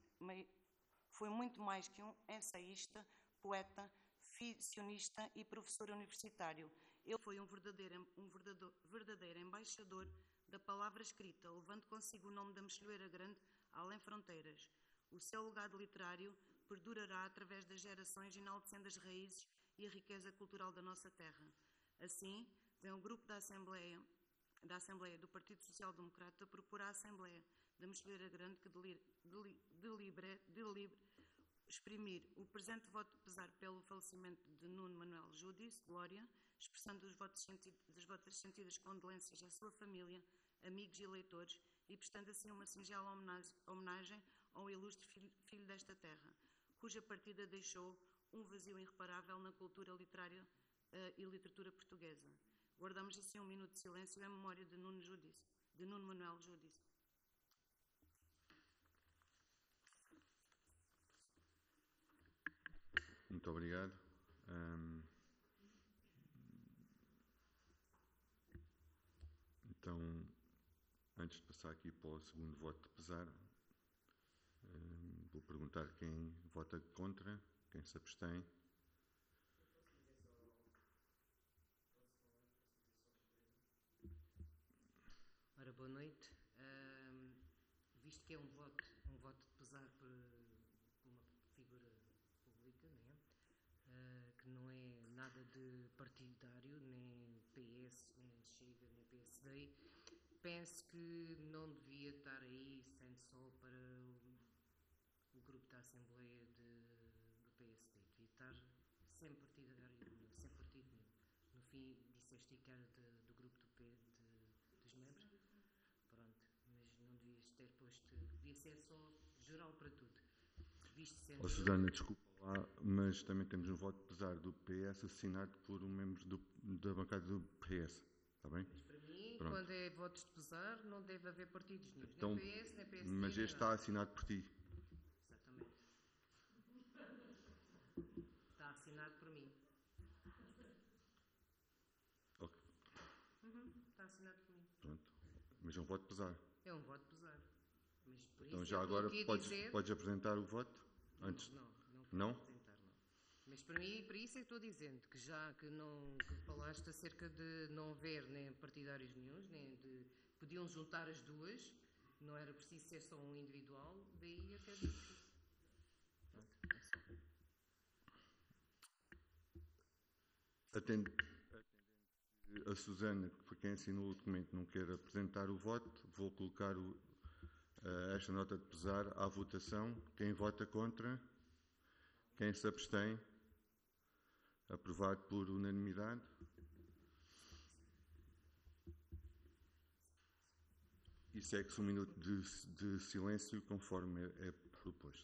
foi muito mais que um ensaísta, poeta, ficcionista e professor universitário. Ele foi um verdadeiro, um verdadeiro, verdadeiro embaixador da palavra escrita, levando consigo o nome da Mexilheira Grande além fronteiras. O seu legado literário perdurará através das gerações, enaltecendo as raízes e a riqueza cultural da nossa terra. Assim, vem o grupo da Assembleia, da Assembleia do Partido Social Democrata propor à Assembleia da Mexilheira Grande que delibere, delibere exprimir o presente voto de pesar pelo falecimento de Nuno Manuel Judice Glória, expressando os votos sentidos, das vossas sentidas condolências à sua família, amigos e eleitores, e prestando assim uma singela homenagem ao ilustre filho, filho desta terra, cuja partida deixou um vazio irreparável na cultura literária uh, e literatura portuguesa. Guardamos assim um minuto de silêncio em memória de Nuno Judice, de Nuno Manuel Judice. Muito obrigado. Um, então, antes de passar aqui para o segundo voto de pesar, um, vou perguntar quem vota contra, quem se abstém. Ora, boa noite. Um, visto que é um voto, um voto de pesar por, por uma figura pública, né? Uh, que não é nada de partidário, nem P S, nem Chega, nem P S D, penso que não devia estar aí, sendo só para o, o grupo da Assembleia de, do P S D. Devia estar sem partidário nenhum, sem partido nenhum. No fim, disseste que era de, do grupo do P, de, dos membros. Pronto, mas não devias ter posto, devia ser só geral para tudo. Visto sendo... Oh, Susana, desculpa lá, mas também temos um voto de pesar do P S assinado por um membro do, da bancada do P S, está bem? Mas para mim, pronto, quando é votos de pesar, não deve haver partidos nenhum, então, nem P S, nem P S D. Mas este está assinado por ti. Exatamente. Está assinado por mim. Ok. Uhum, está assinado por mim. Pronto. Mas é um voto de pesar. É um voto de pesar. Mas por Então isso já agora podes, dizer... podes apresentar o voto? Antes... Não, não, não, não? Apresentar, não. Mas para mim, para isso é que estou dizendo, que já que não que falaste acerca de não haver nem partidários nenhuns, nem de podiam juntar as duas, não era preciso ser só um individual, daí até disse. Atende, atende a Susana, que foi quem assinou o documento, não quer apresentar o voto, vou colocar o, uh, esta nota de pesar à votação. Quem vota contra? Quem se abstém? Aprovado por unanimidade. E segue-se um minuto de, de silêncio, conforme é, é proposto.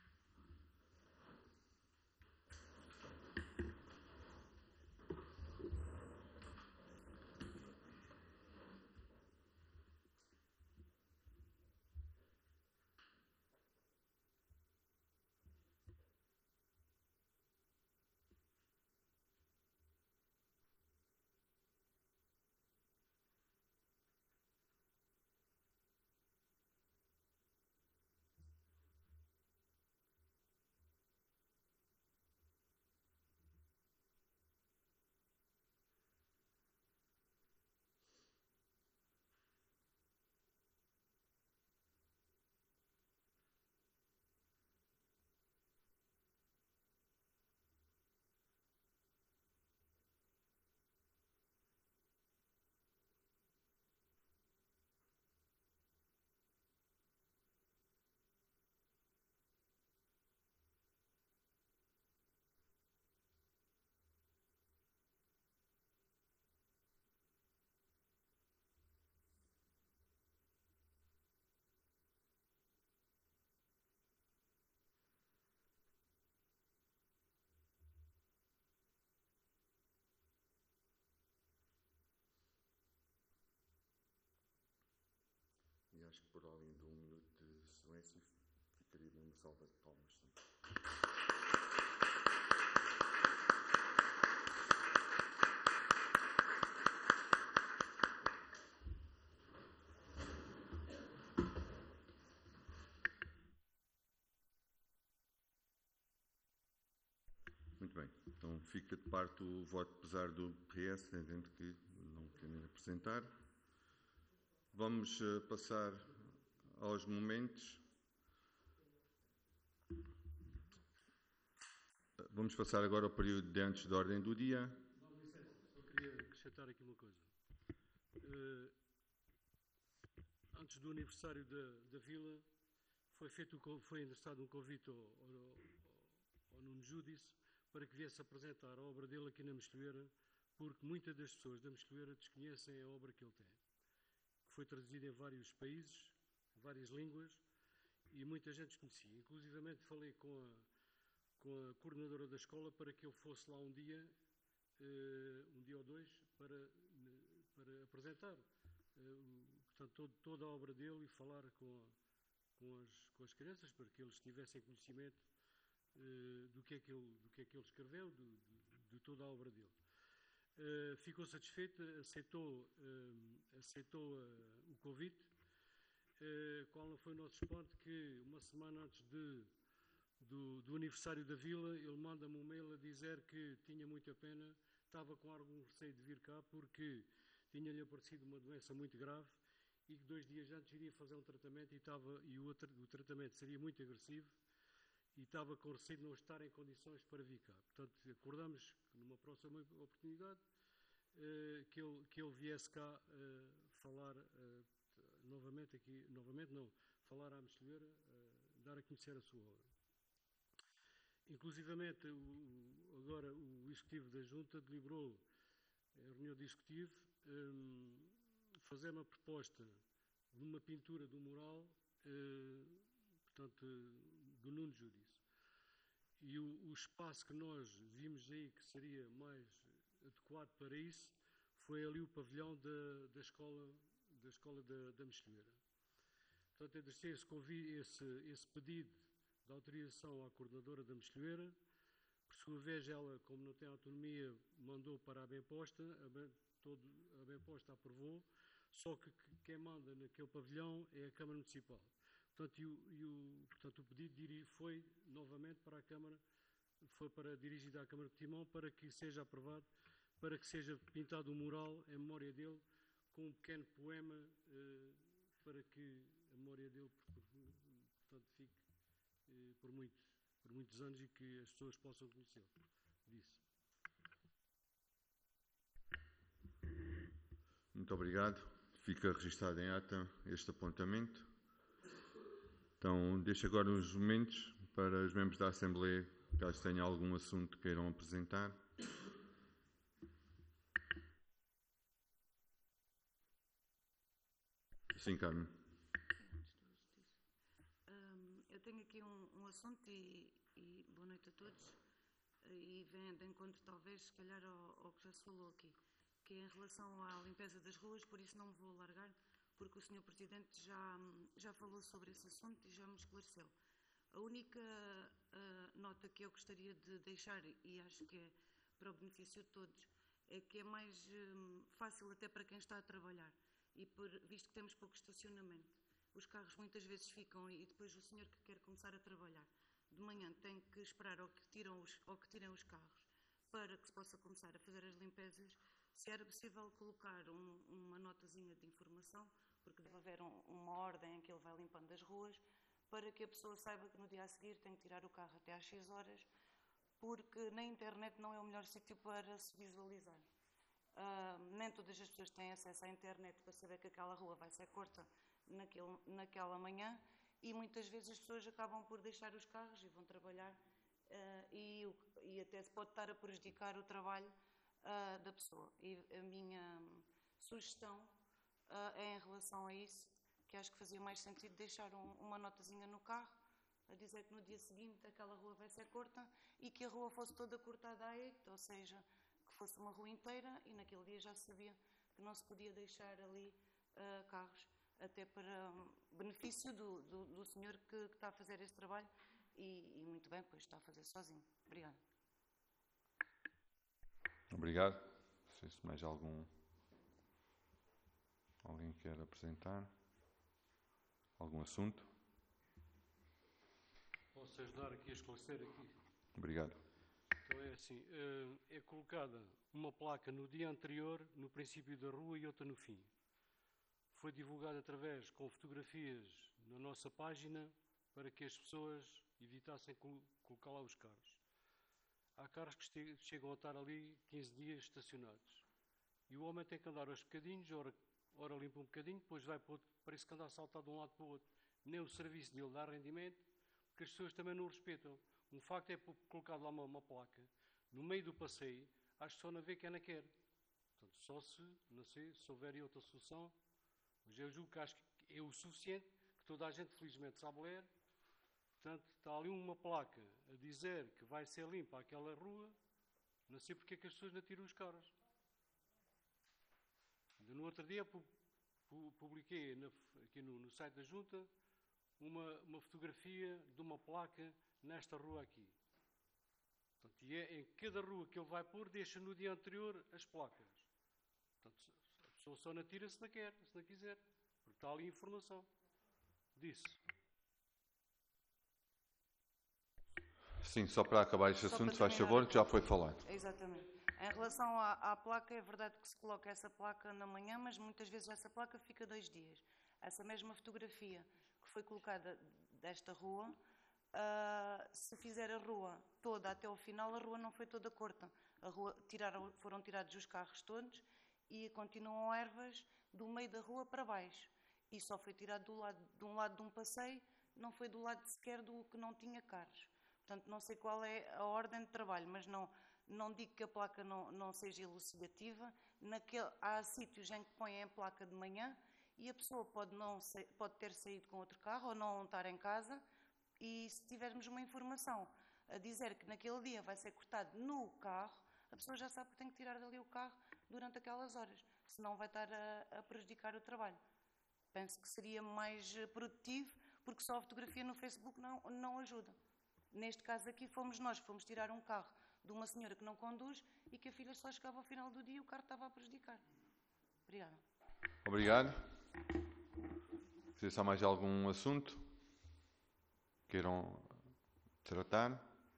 E acho que por além de um minuto de silêncio, ficaria bem uma salva de palmas também. Muito bem, então fica de parte o voto pesar do P S, entendo que não querem apresentar. Vamos uh, passar aos momentos. Vamos passar agora ao período de antes da ordem do dia. Não, licença, só queria acrescentar aqui uma coisa. Uh, antes do aniversário da, da Vila, foi, feito, foi endereçado um convite ao, ao, ao Nuno Judice para que viesse apresentar a obra dele aqui na Mostelheira, porque muitas das pessoas da Mostelheira desconhecem a obra que ele tem. Foi traduzida em vários países, várias línguas, e muita gente desconhecia. Inclusivamente falei com a, com a coordenadora da escola para que eu fosse lá um dia, uh, um dia ou dois, para, para apresentar uh, portanto, todo, toda a obra dele e falar com, a, com, as, com as crianças, para que eles tivessem conhecimento uh, do, que é que ele, do que é que ele escreveu, do, de, de toda a obra dele. Uh, ficou satisfeito, aceitou, uh, aceitou uh, o convite, uh, qual não foi o nosso espanto que uma semana antes de, do, do aniversário da Vila ele manda-me um mail a dizer que tinha muita pena, estava com algum receio de vir cá porque tinha-lhe aparecido uma doença muito grave e que dois dias antes iria fazer um tratamento e, estava, e o, outro, o tratamento seria muito agressivo e estava com receio de não estar em condições para vir cá. Portanto, acordamos numa próxima oportunidade uh, que, ele, que ele viesse cá uh, falar uh, novamente aqui, novamente não, falar à Mostelheira, uh, dar a conhecer a sua obra. Inclusivamente, o, agora o Executivo da Junta deliberou, em reunião de Executivo, um, fazer uma proposta de uma pintura do mural, uh, portanto, do Nuno Judice. E o, o espaço que nós vimos aí que seria mais adequado para isso foi ali o pavilhão da, da escola, da, escola da, da Mostelheira. Portanto, eu deixei esse, esse, esse pedido de autorização à coordenadora da Mostelheira. Por sua vez, ela, como não tem autonomia, mandou para a Bem-Posta, a, bem, todo, a Bem-Posta aprovou, só que quem manda naquele pavilhão é a Câmara Municipal. Portanto, e o, e o, portanto, o pedido foi novamente para a Câmara, foi para dirigido à Câmara de Timão para que seja aprovado, para que seja pintado um mural em memória dele, com um pequeno poema, eh, para que a memória dele, portanto, fique eh, por, muito, por muitos anos e que as pessoas possam conhecê-lo disso. Muito obrigado. Fica registado em ata este apontamento. Então, deixo agora uns momentos para os membros da Assembleia Caso tenha algum assunto que queiram apresentar. Sim, Carmen. Um, eu tenho aqui um, um assunto e, e boa noite a todos. E vem de encontro, talvez, se calhar, ao, ao que já se falou aqui, que é em relação à limpeza das ruas, por isso não me vou alargar, porque o senhor Presidente já, já falou sobre esse assunto e já me esclareceu. A única uh, nota que eu gostaria de deixar, e acho que é para o benefício de todos, é que é mais um, fácil até para quem está a trabalhar, e por, visto que temos pouco estacionamento, os carros muitas vezes ficam e depois o senhor que quer começar a trabalhar de manhã tem que esperar ao que, tiram os, ao que tirem os carros para que se possa começar a fazer as limpezas, se era possível colocar um, uma notazinha de informação, porque deve haver um, uma ordem em que ele vai limpando as ruas, para que a pessoa saiba que no dia a seguir tem que tirar o carro até às X horas, porque na internet não é o melhor sítio para se visualizar. Uh, nem todas as pessoas têm acesso à internet para saber que aquela rua vai ser corta naquele, naquela manhã, e muitas vezes as pessoas acabam por deixar os carros e vão trabalhar uh, e, e até se pode estar a prejudicar o trabalho uh, da pessoa. E a minha sugestão uh, é em relação a isso, que acho que fazia mais sentido deixar um, uma notazinha no carro, a dizer que no dia seguinte aquela rua vai ser corta e que a rua fosse toda cortada à hecta, ou seja, que fosse uma rua inteira e naquele dia já se sabia que não se podia deixar ali uh, carros, até para um, benefício do, do, do senhor que, que está a fazer esse trabalho e, e muito bem, pois está a fazer sozinho. Obrigada. Obrigado. Não sei se mais algum alguém quer apresentar algum assunto. Posso ajudar aqui a esclarecer aqui? Obrigado. Então é assim, é colocada uma placa no dia anterior, no princípio da rua, e outra no fim. Foi divulgado através com fotografias na nossa página para que as pessoas evitassem colocar lá os carros. Há carros que chegam a estar ali quinze dias estacionados. E o homem tem que andar aos bocadinhos, ora, ora limpa um bocadinho, depois vai para outro, parece que anda a saltar de um lado para o outro. Nem o serviço dele dá rendimento, porque as pessoas também não o respeitam. Um facto é colocado lá uma, uma placa no meio do passeio, acho que só não vê quem não quer. Portanto, só se, não sei, se houver outra solução. Mas eu julgo que acho que é o suficiente, que toda a gente felizmente sabe ler. Portanto, está ali uma placa a dizer que vai ser limpa aquela rua, não sei porque é que as pessoas não tiram os carros. Ainda no outro dia publiquei na, aqui no, no site da Junta uma, uma fotografia de uma placa nesta rua aqui. Portanto, e é em cada rua que ele vai pôr, deixa no dia anterior as placas. Portanto, a pessoa só não tira se não quer, se não quiser, porque está ali a informação disso. Sim, só para acabar este assunto, faz favor, que já foi falado. Exatamente. Em relação à, à placa, é verdade que se coloca essa placa na manhã, mas muitas vezes essa placa fica dois dias. Essa mesma fotografia que foi colocada desta rua, uh, se fizer a rua toda até o final, a rua não foi toda corta. A rua, tiraram, foram tirados os carros todos e continuam ervas do meio da rua para baixo. E só foi tirado do lado, de um lado de um passeio, não foi do lado sequer do que não tinha carros. Portanto, não sei qual é a ordem de trabalho, mas não, não digo que a placa não, não seja elucidativa. Naquele, há sítios em que põem a placa de manhã e a pessoa pode, não, pode ter saído com outro carro ou não estar em casa, e se tivermos uma informação a dizer que naquele dia vai ser cortado no carro, a pessoa já sabe que tem que tirar dali o carro durante aquelas horas, senão vai estar a, a prejudicar o trabalho. Penso que seria mais produtivo, porque só a fotografia no Facebook não, não ajuda. Neste caso aqui fomos nós, fomos tirar um carro de uma senhora que não conduz e que a filha só chegava ao final do dia e o carro estava a prejudicar. Obrigada. Obrigado. Se há mais algum assunto queiram tratar?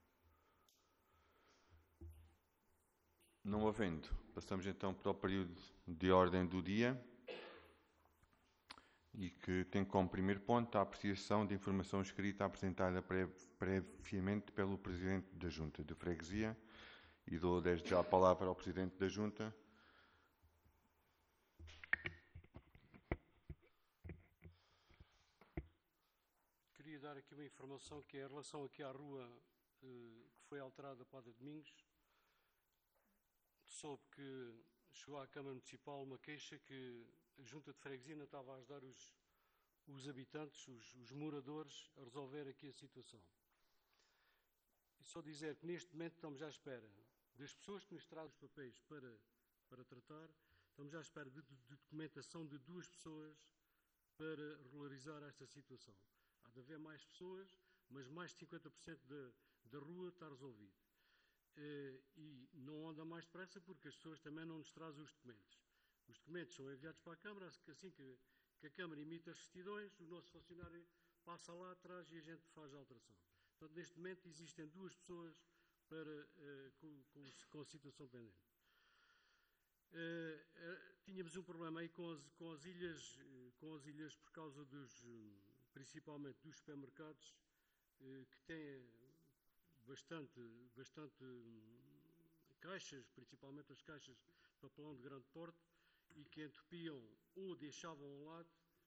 Não havendo, passamos então para o período de ordem do dia, e que tem como primeiro ponto a apreciação de informação escrita apresentada previamente pelo Presidente da Junta de Freguesia, e dou desde já a palavra ao Presidente da Junta. Queria dar aqui uma informação que é em relação aqui à rua eh, que foi alterada para a de Domingos. Soube que chegou à Câmara Municipal uma queixa que a Junta de Freguesia não estava a ajudar os, os habitantes, os, os moradores, a resolver aqui a situação. E só dizer que neste momento estamos à espera das pessoas que nos trazem os papéis para, para tratar, estamos à espera de, de, de documentação de duas pessoas para regularizar esta situação. Há de haver mais pessoas, mas mais de cinquenta por cento da, da rua está resolvido. Uh, e não anda mais depressa porque as pessoas também não nos trazem os documentos. Os documentos são enviados para a Câmara, assim que, que a Câmara emite as certidões, o nosso funcionário passa lá atrás e a gente faz a alteração. Portanto, neste momento existem duas pessoas para, uh, com, com, com a situação pendente. Uh, uh, tínhamos um problema aí com as, com as ilhas, uh, com as ilhas por causa dos, uh, principalmente dos supermercados, uh, que têm bastante, bastante hum, caixas, principalmente as caixas de papelão de grande porte, e que entupiam ou deixavam ao lado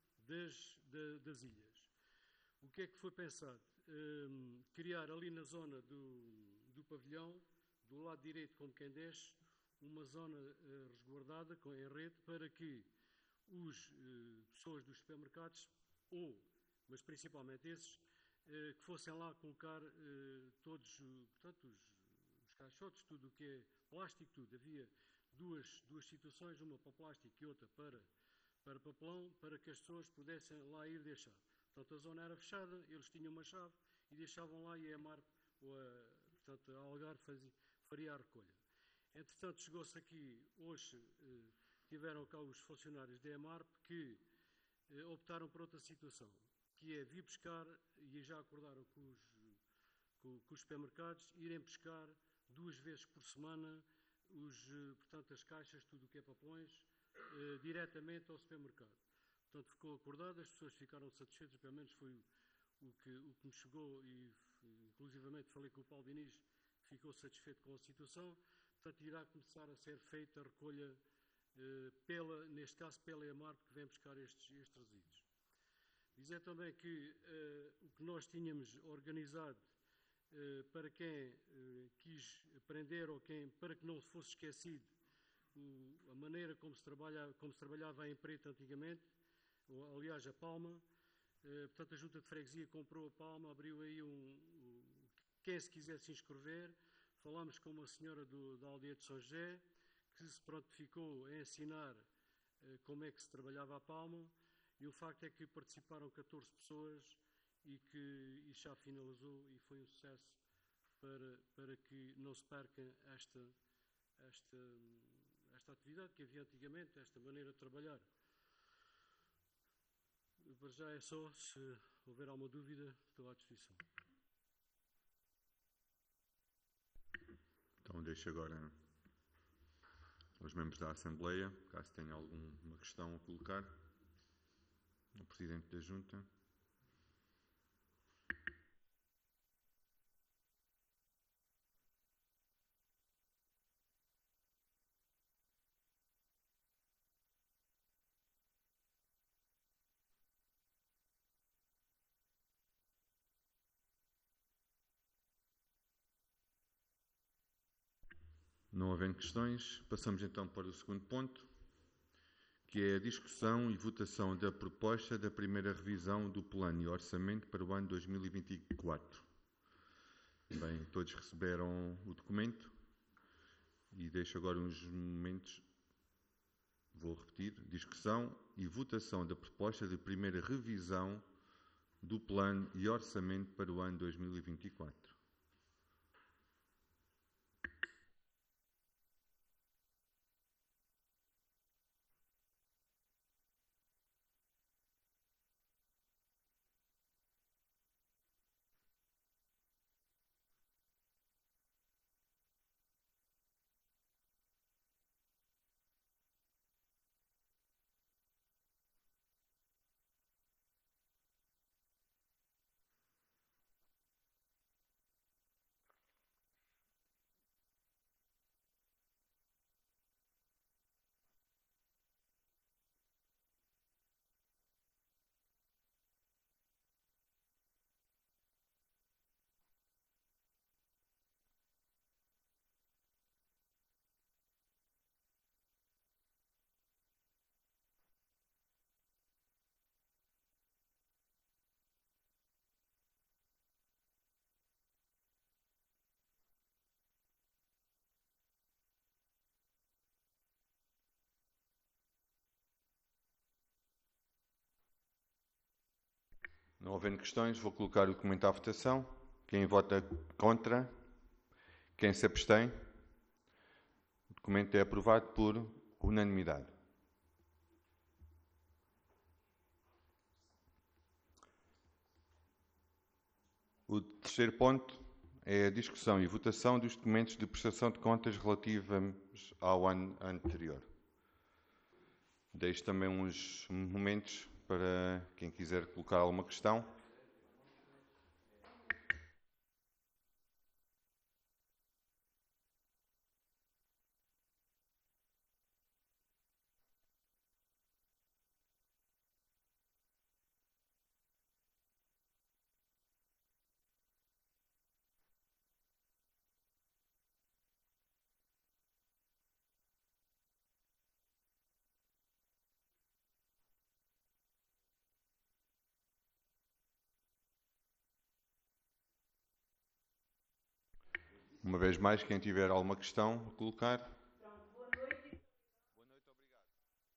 das, da, das ilhas. O que é que foi pensado? Hum, criar ali na zona do, do pavilhão, do lado direito, como quem desce, uma zona uh, resguardada com, em rede para que os uh, pessoas dos supermercados, ou, mas principalmente esses, uh, que fossem lá colocar uh, todos uh, portanto, os, os caixotes, tudo o que é plástico, tudo. Havia duas, duas situações, uma para plástico e outra para, para papelão, para que as pessoas pudessem lá ir deixar. Portanto, a zona era fechada, eles tinham uma chave e deixavam lá e a EMARP, ou a, portanto, a Algarve fazia, faria a recolha. Entretanto, chegou-se aqui, hoje eh, tiveram cá os funcionários da EMARP que eh, optaram por outra situação, que é vir pescar, e já acordaram com os, com, com os supermercados, irem pescar duas vezes por semana os, eh, portanto, as caixas, tudo o que é papelões, eh, diretamente ao supermercado. Portanto, ficou acordado, as pessoas ficaram satisfeitas, pelo menos foi o, o, que, o que me chegou, e inclusivamente falei com o Paulo Diniz, ficou satisfeito com a situação. Portanto, irá começar a ser feita a recolha, eh, pela, neste caso pela EMARP, que vem buscar estes, estes resíduos. Dizer também que eh, o que nós tínhamos organizado eh, para quem eh, quis aprender ou quem, para que não fosse esquecido o, a maneira como se, trabalha, como se trabalhava em preto antigamente, ou, aliás, a palma. Eh, portanto, a Junta de Freguesia comprou a palma, abriu aí um, um quem se quisesse inscrever. Falámos com uma senhora do, da aldeia de São José, que se prontificou a ensinar eh, como é que se trabalhava a palma, e o facto é que participaram catorze pessoas e que e já finalizou e foi um sucesso para, para que não se perca esta, esta, esta atividade que havia antigamente, esta maneira de trabalhar. Para já é só, se houver alguma dúvida, estou à disposição. Então, deixo agora aos membros da Assembleia, caso tenham alguma questão a colocar, ao Presidente da Junta. Não havendo questões, passamos então para o segundo ponto, que é a discussão e votação da proposta da primeira revisão do Plano e Orçamento para o ano dois mil e vinte e quatro. Bem, todos receberam o documento e deixo agora uns momentos, vou repetir, discussão e votação da proposta de primeira revisão do Plano e Orçamento para o ano dois mil e vinte e quatro. Não havendo questões, vou colocar o documento à votação. Quem vota contra? Quem se abstém? O documento é aprovado por unanimidade. O terceiro ponto é a discussão e votação dos documentos de prestação de contas relativos ao ano anterior. Deixo também uns momentos para quem quiser colocar alguma questão. Uma vez mais, quem tiver alguma questão a colocar. Pronto, boa noite. Boa noite, obrigado.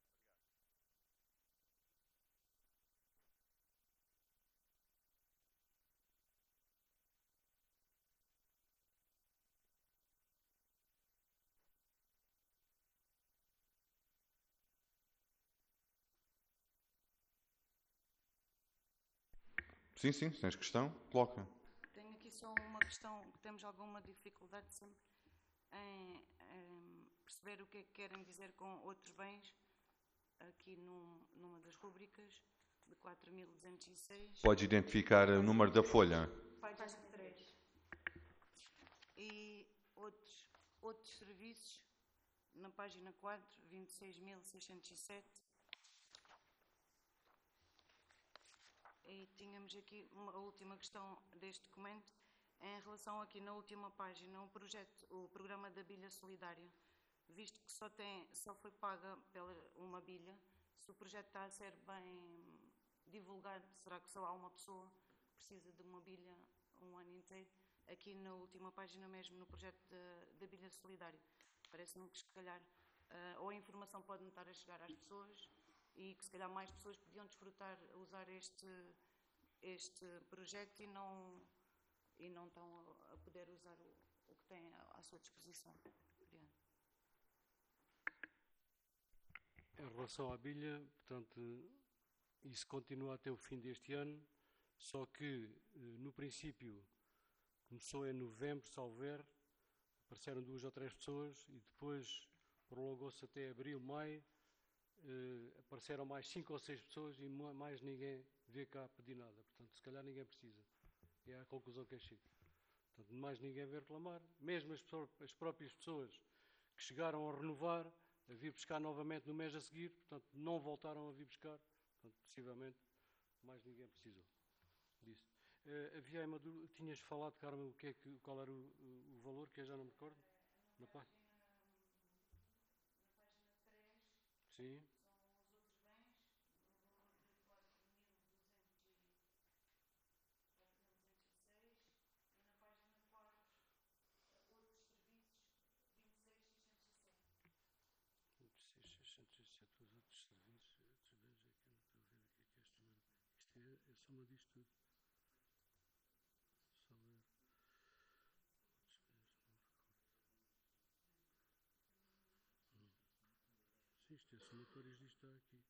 Sim, sim, se tens questão, coloca. Tenho aqui só uma questão, que temos alguma dificuldade sempre em, em perceber o que é que querem dizer com outros bens, aqui num, numa das rubricas de quatro mil duzentos e seis. Podes identificar o número da folha. Página três. E outros, outros serviços, na página quatro, vinte e seis mil seiscentos e sete. E tínhamos aqui uma última questão deste documento, em relação aqui na última página, o projeto, o programa da bilha solidária, visto que só, tem, só foi paga pela uma bilha, se o projeto está a ser bem divulgado, será que só há uma pessoa que precisa de uma bilha um ano inteiro? Aqui na última página mesmo, no projeto da bilha solidária, parece-me que se calhar uh, ou a informação pode não estar a chegar às pessoas, e que se calhar mais pessoas podiam desfrutar, usar este, este projeto e não, e não estão a poder usar o, o que têm à, à sua disposição. Obrigada. Em relação à bilha, portanto, isso continua até o fim deste ano, só que no princípio começou em novembro, salvo erro, apareceram duas ou três pessoas e depois prolongou-se até abril, maio. Uh, apareceram mais cinco ou seis pessoas e mais ninguém veio cá pedir nada. Portanto, se calhar ninguém precisa. É a conclusão que eu chego. Portanto, mais ninguém veio reclamar. Mesmo as, as próprias pessoas que chegaram a renovar, a vir buscar novamente no mês a seguir, portanto, não voltaram a vir buscar. Portanto, possivelmente, mais ninguém precisou disso. Uh, havia uma dúvida, tinhas falado, Carmen, o que é que, qual era o, o, o valor, que eu já não me recordo? Na página? Sim. Os outros serviços, outros bens, é que eu não estou a ver o que é que este número. Isto é, é soma disto tudo. Só ver. Outros bens, não me recordo. Hum. Sim, isto é somatórios disto está aqui.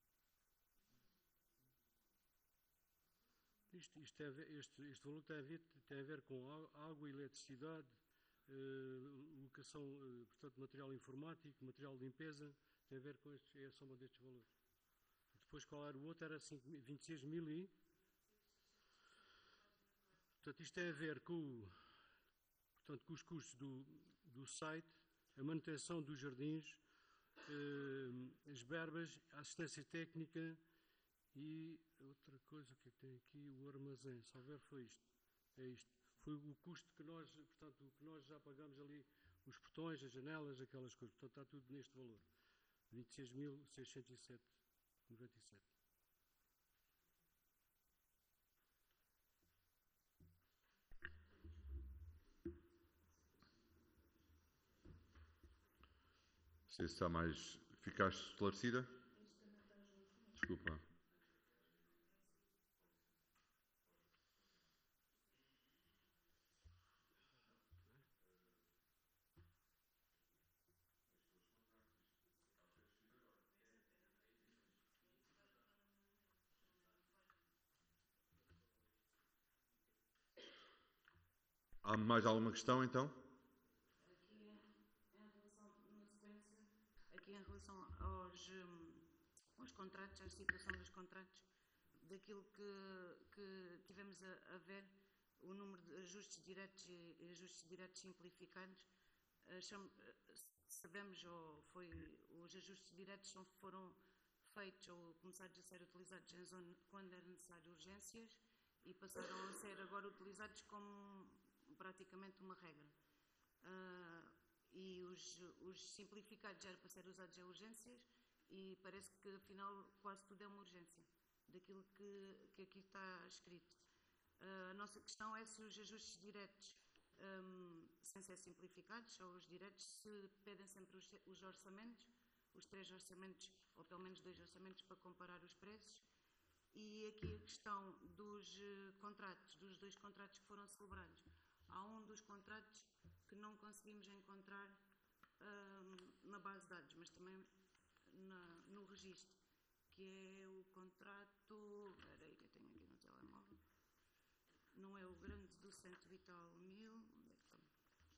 Isto, isto tem a ver, este, este valor tem a ver, tem a ver com água, eletricidade, uh, locação, uh, portanto, material informático, material de limpeza, tem a ver com estes, é a soma destes valores. Depois, qual era o outro? Era vinte e seis mil e... Portanto, isto tem a ver com, portanto, com os custos do, do site, a manutenção dos jardins, uh, as verbas, a assistência técnica e outra coisa que tem aqui, o armazém. Se houver, foi isto. É isto. Foi o custo que nós, portanto, o que nós já pagamos ali, os portões, as janelas, aquelas coisas. Portanto, está tudo neste valor. vinte e seis mil seiscentos e sete vírgula noventa e sete. Não sei se está mais... Ficaste esclarecida? Desculpa. Há mais alguma questão, então? Aqui, em relação, na sequência, aqui em relação aos, hum, aos contratos, à situação dos contratos, daquilo que, que tivemos a, a ver, o número de ajustes diretos e ajustes diretos simplificados, acham, sabemos, ou foi, os ajustes diretos são, foram feitos ou começados a ser utilizados em zona, quando era necessário urgências, e passaram a ser agora utilizados como praticamente uma regra. Uh, e os, os simplificados já eram para ser usados em urgências, e parece que afinal quase tudo é uma urgência, daquilo que, que aqui está escrito. Uh, a nossa questão é se os ajustes diretos, um, sem ser simplificados, ou os diretos, se pedem sempre os, os orçamentos, os três orçamentos, ou pelo menos dois orçamentos, para comparar os preços. E aqui a questão dos uh, contratos, dos dois contratos que foram celebrados. Há um dos contratos que não conseguimos encontrar um, na base de dados, mas também na, no registro, que é o contrato, espera aí que eu tenho aqui no telemóvel, não é o grande do cento e tal mil, onde é que está?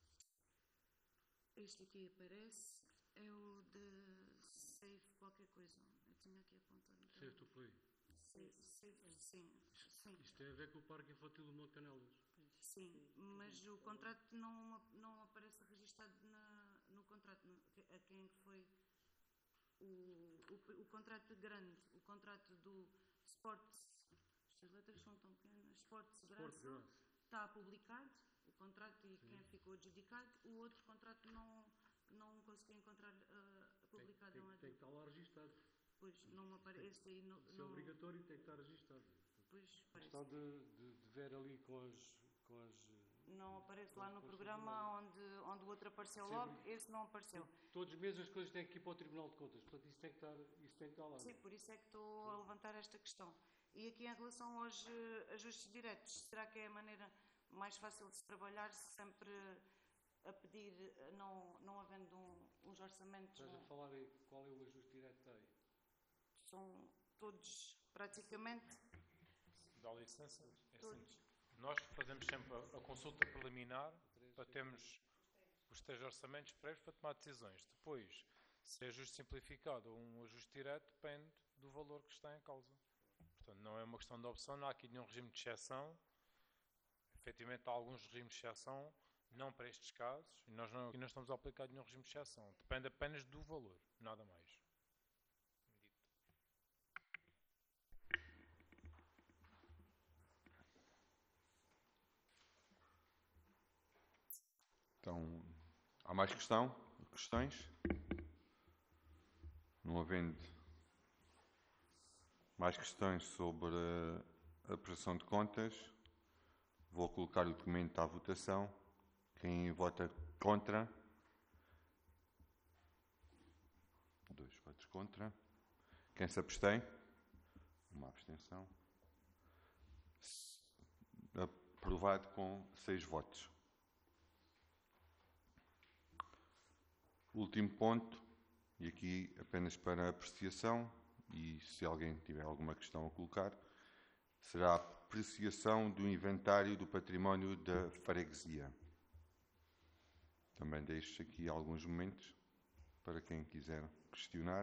Este aqui aparece, é o de Safe qualquer coisa, eu tinha aqui apontado. Safe to Play. Safe, safe, sim, sim. Isto tem a ver com o Parque Infantil do Monte Canelas. Sim, mas o contrato não, não aparece registado na, no contrato, no, a quem foi o, o, o contrato grande, o contrato do Sports, estas letras são tão pequenas, Sports Segurança, está publicado, o contrato e sim, quem ficou adjudicado, o outro contrato não, não consegui encontrar uh, publicado. Tem, tem, tem que estar lá registado. Pois, não me aparece aí. Não, isso é não, obrigatório e tem que estar registado. Pois, a questão de, de, de ver ali com as... Com as não aparece lá no programa onde, onde o outro apareceu logo, esse não apareceu. Todos os meses as coisas têm que ir para o Tribunal de Contas, portanto isso tem que estar, isso tem que estar lá. Sim, por isso é que estou a levantar esta questão. E aqui em relação aos uh, ajustes diretos, será que é a maneira mais fácil de se trabalhar, sempre a pedir, não, não havendo um, uns orçamentos... Estás a falar aí, qual é o ajuste direto aí? São todos, praticamente... Dá licença? É assim, nós fazemos sempre a, a consulta preliminar para termos os três orçamentos prévios para tomar decisões. Depois, se é ajuste simplificado ou um ajuste direto, depende do valor que está em causa. Portanto, não é uma questão de opção, não há aqui nenhum regime de exceção. Efetivamente, há alguns regimes de exceção, não para estes casos, e nós não, e não estamos a aplicar nenhum regime de exceção. Depende apenas do valor, nada mais. Então, há mais questão? Questões? Não havendo mais questões sobre a prestação de contas, vou colocar o documento à votação. Quem vota contra? Dois votos contra. Quem se abstém? Uma abstenção. Aprovado com seis votos. Último ponto, e aqui apenas para apreciação, e se alguém tiver alguma questão a colocar, será a apreciação do inventário do património da freguesia. Também deixo aqui alguns momentos para quem quiser questionar.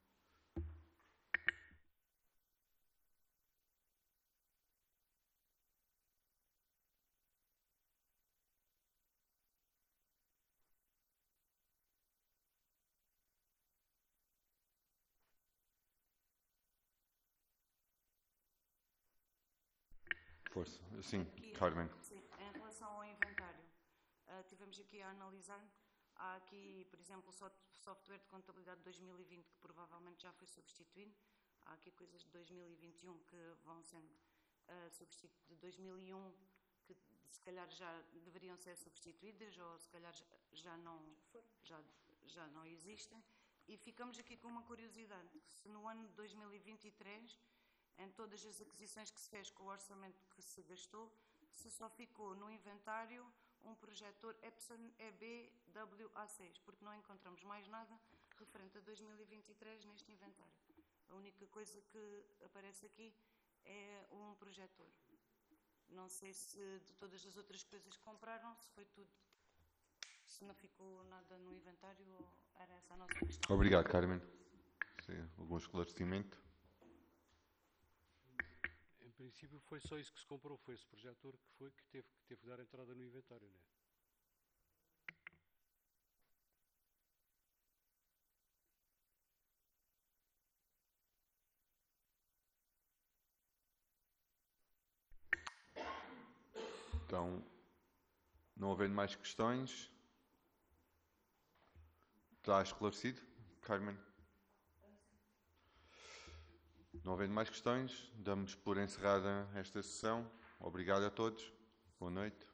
Força. Sim, Carmen. Sim, em relação ao inventário, uh, tivemos aqui a analisar, há aqui, por exemplo, o software de contabilidade de dois mil e vinte, que provavelmente já foi substituído, há aqui coisas de dois mil e vinte e um que vão sendo uh, substituídas, de dois mil e um, que se calhar já deveriam ser substituídas, ou se calhar já não, já, já não existem, e ficamos aqui com uma curiosidade, se no ano de dois mil e vinte e três, em todas as aquisições que se fez com o orçamento que se gastou, se só ficou no inventário um projetor Epson E B W A seis, porque não encontramos mais nada referente a dois mil e vinte e três neste inventário. A única coisa que aparece aqui é um projetor. Não sei se de todas as outras coisas que compraram, se foi tudo, se não ficou nada no inventário, ou era essa a nossa questão. Obrigado, Carmen. Sim, algum esclarecimento? Em princípio foi só isso que se comprou, foi esse projetor que, foi, que, teve, que teve que dar entrada no inventário, não é? Então, não havendo mais questões, está esclarecido, Carmen? Não havendo mais questões, damos por encerrada esta sessão. Obrigado a todos. Boa noite.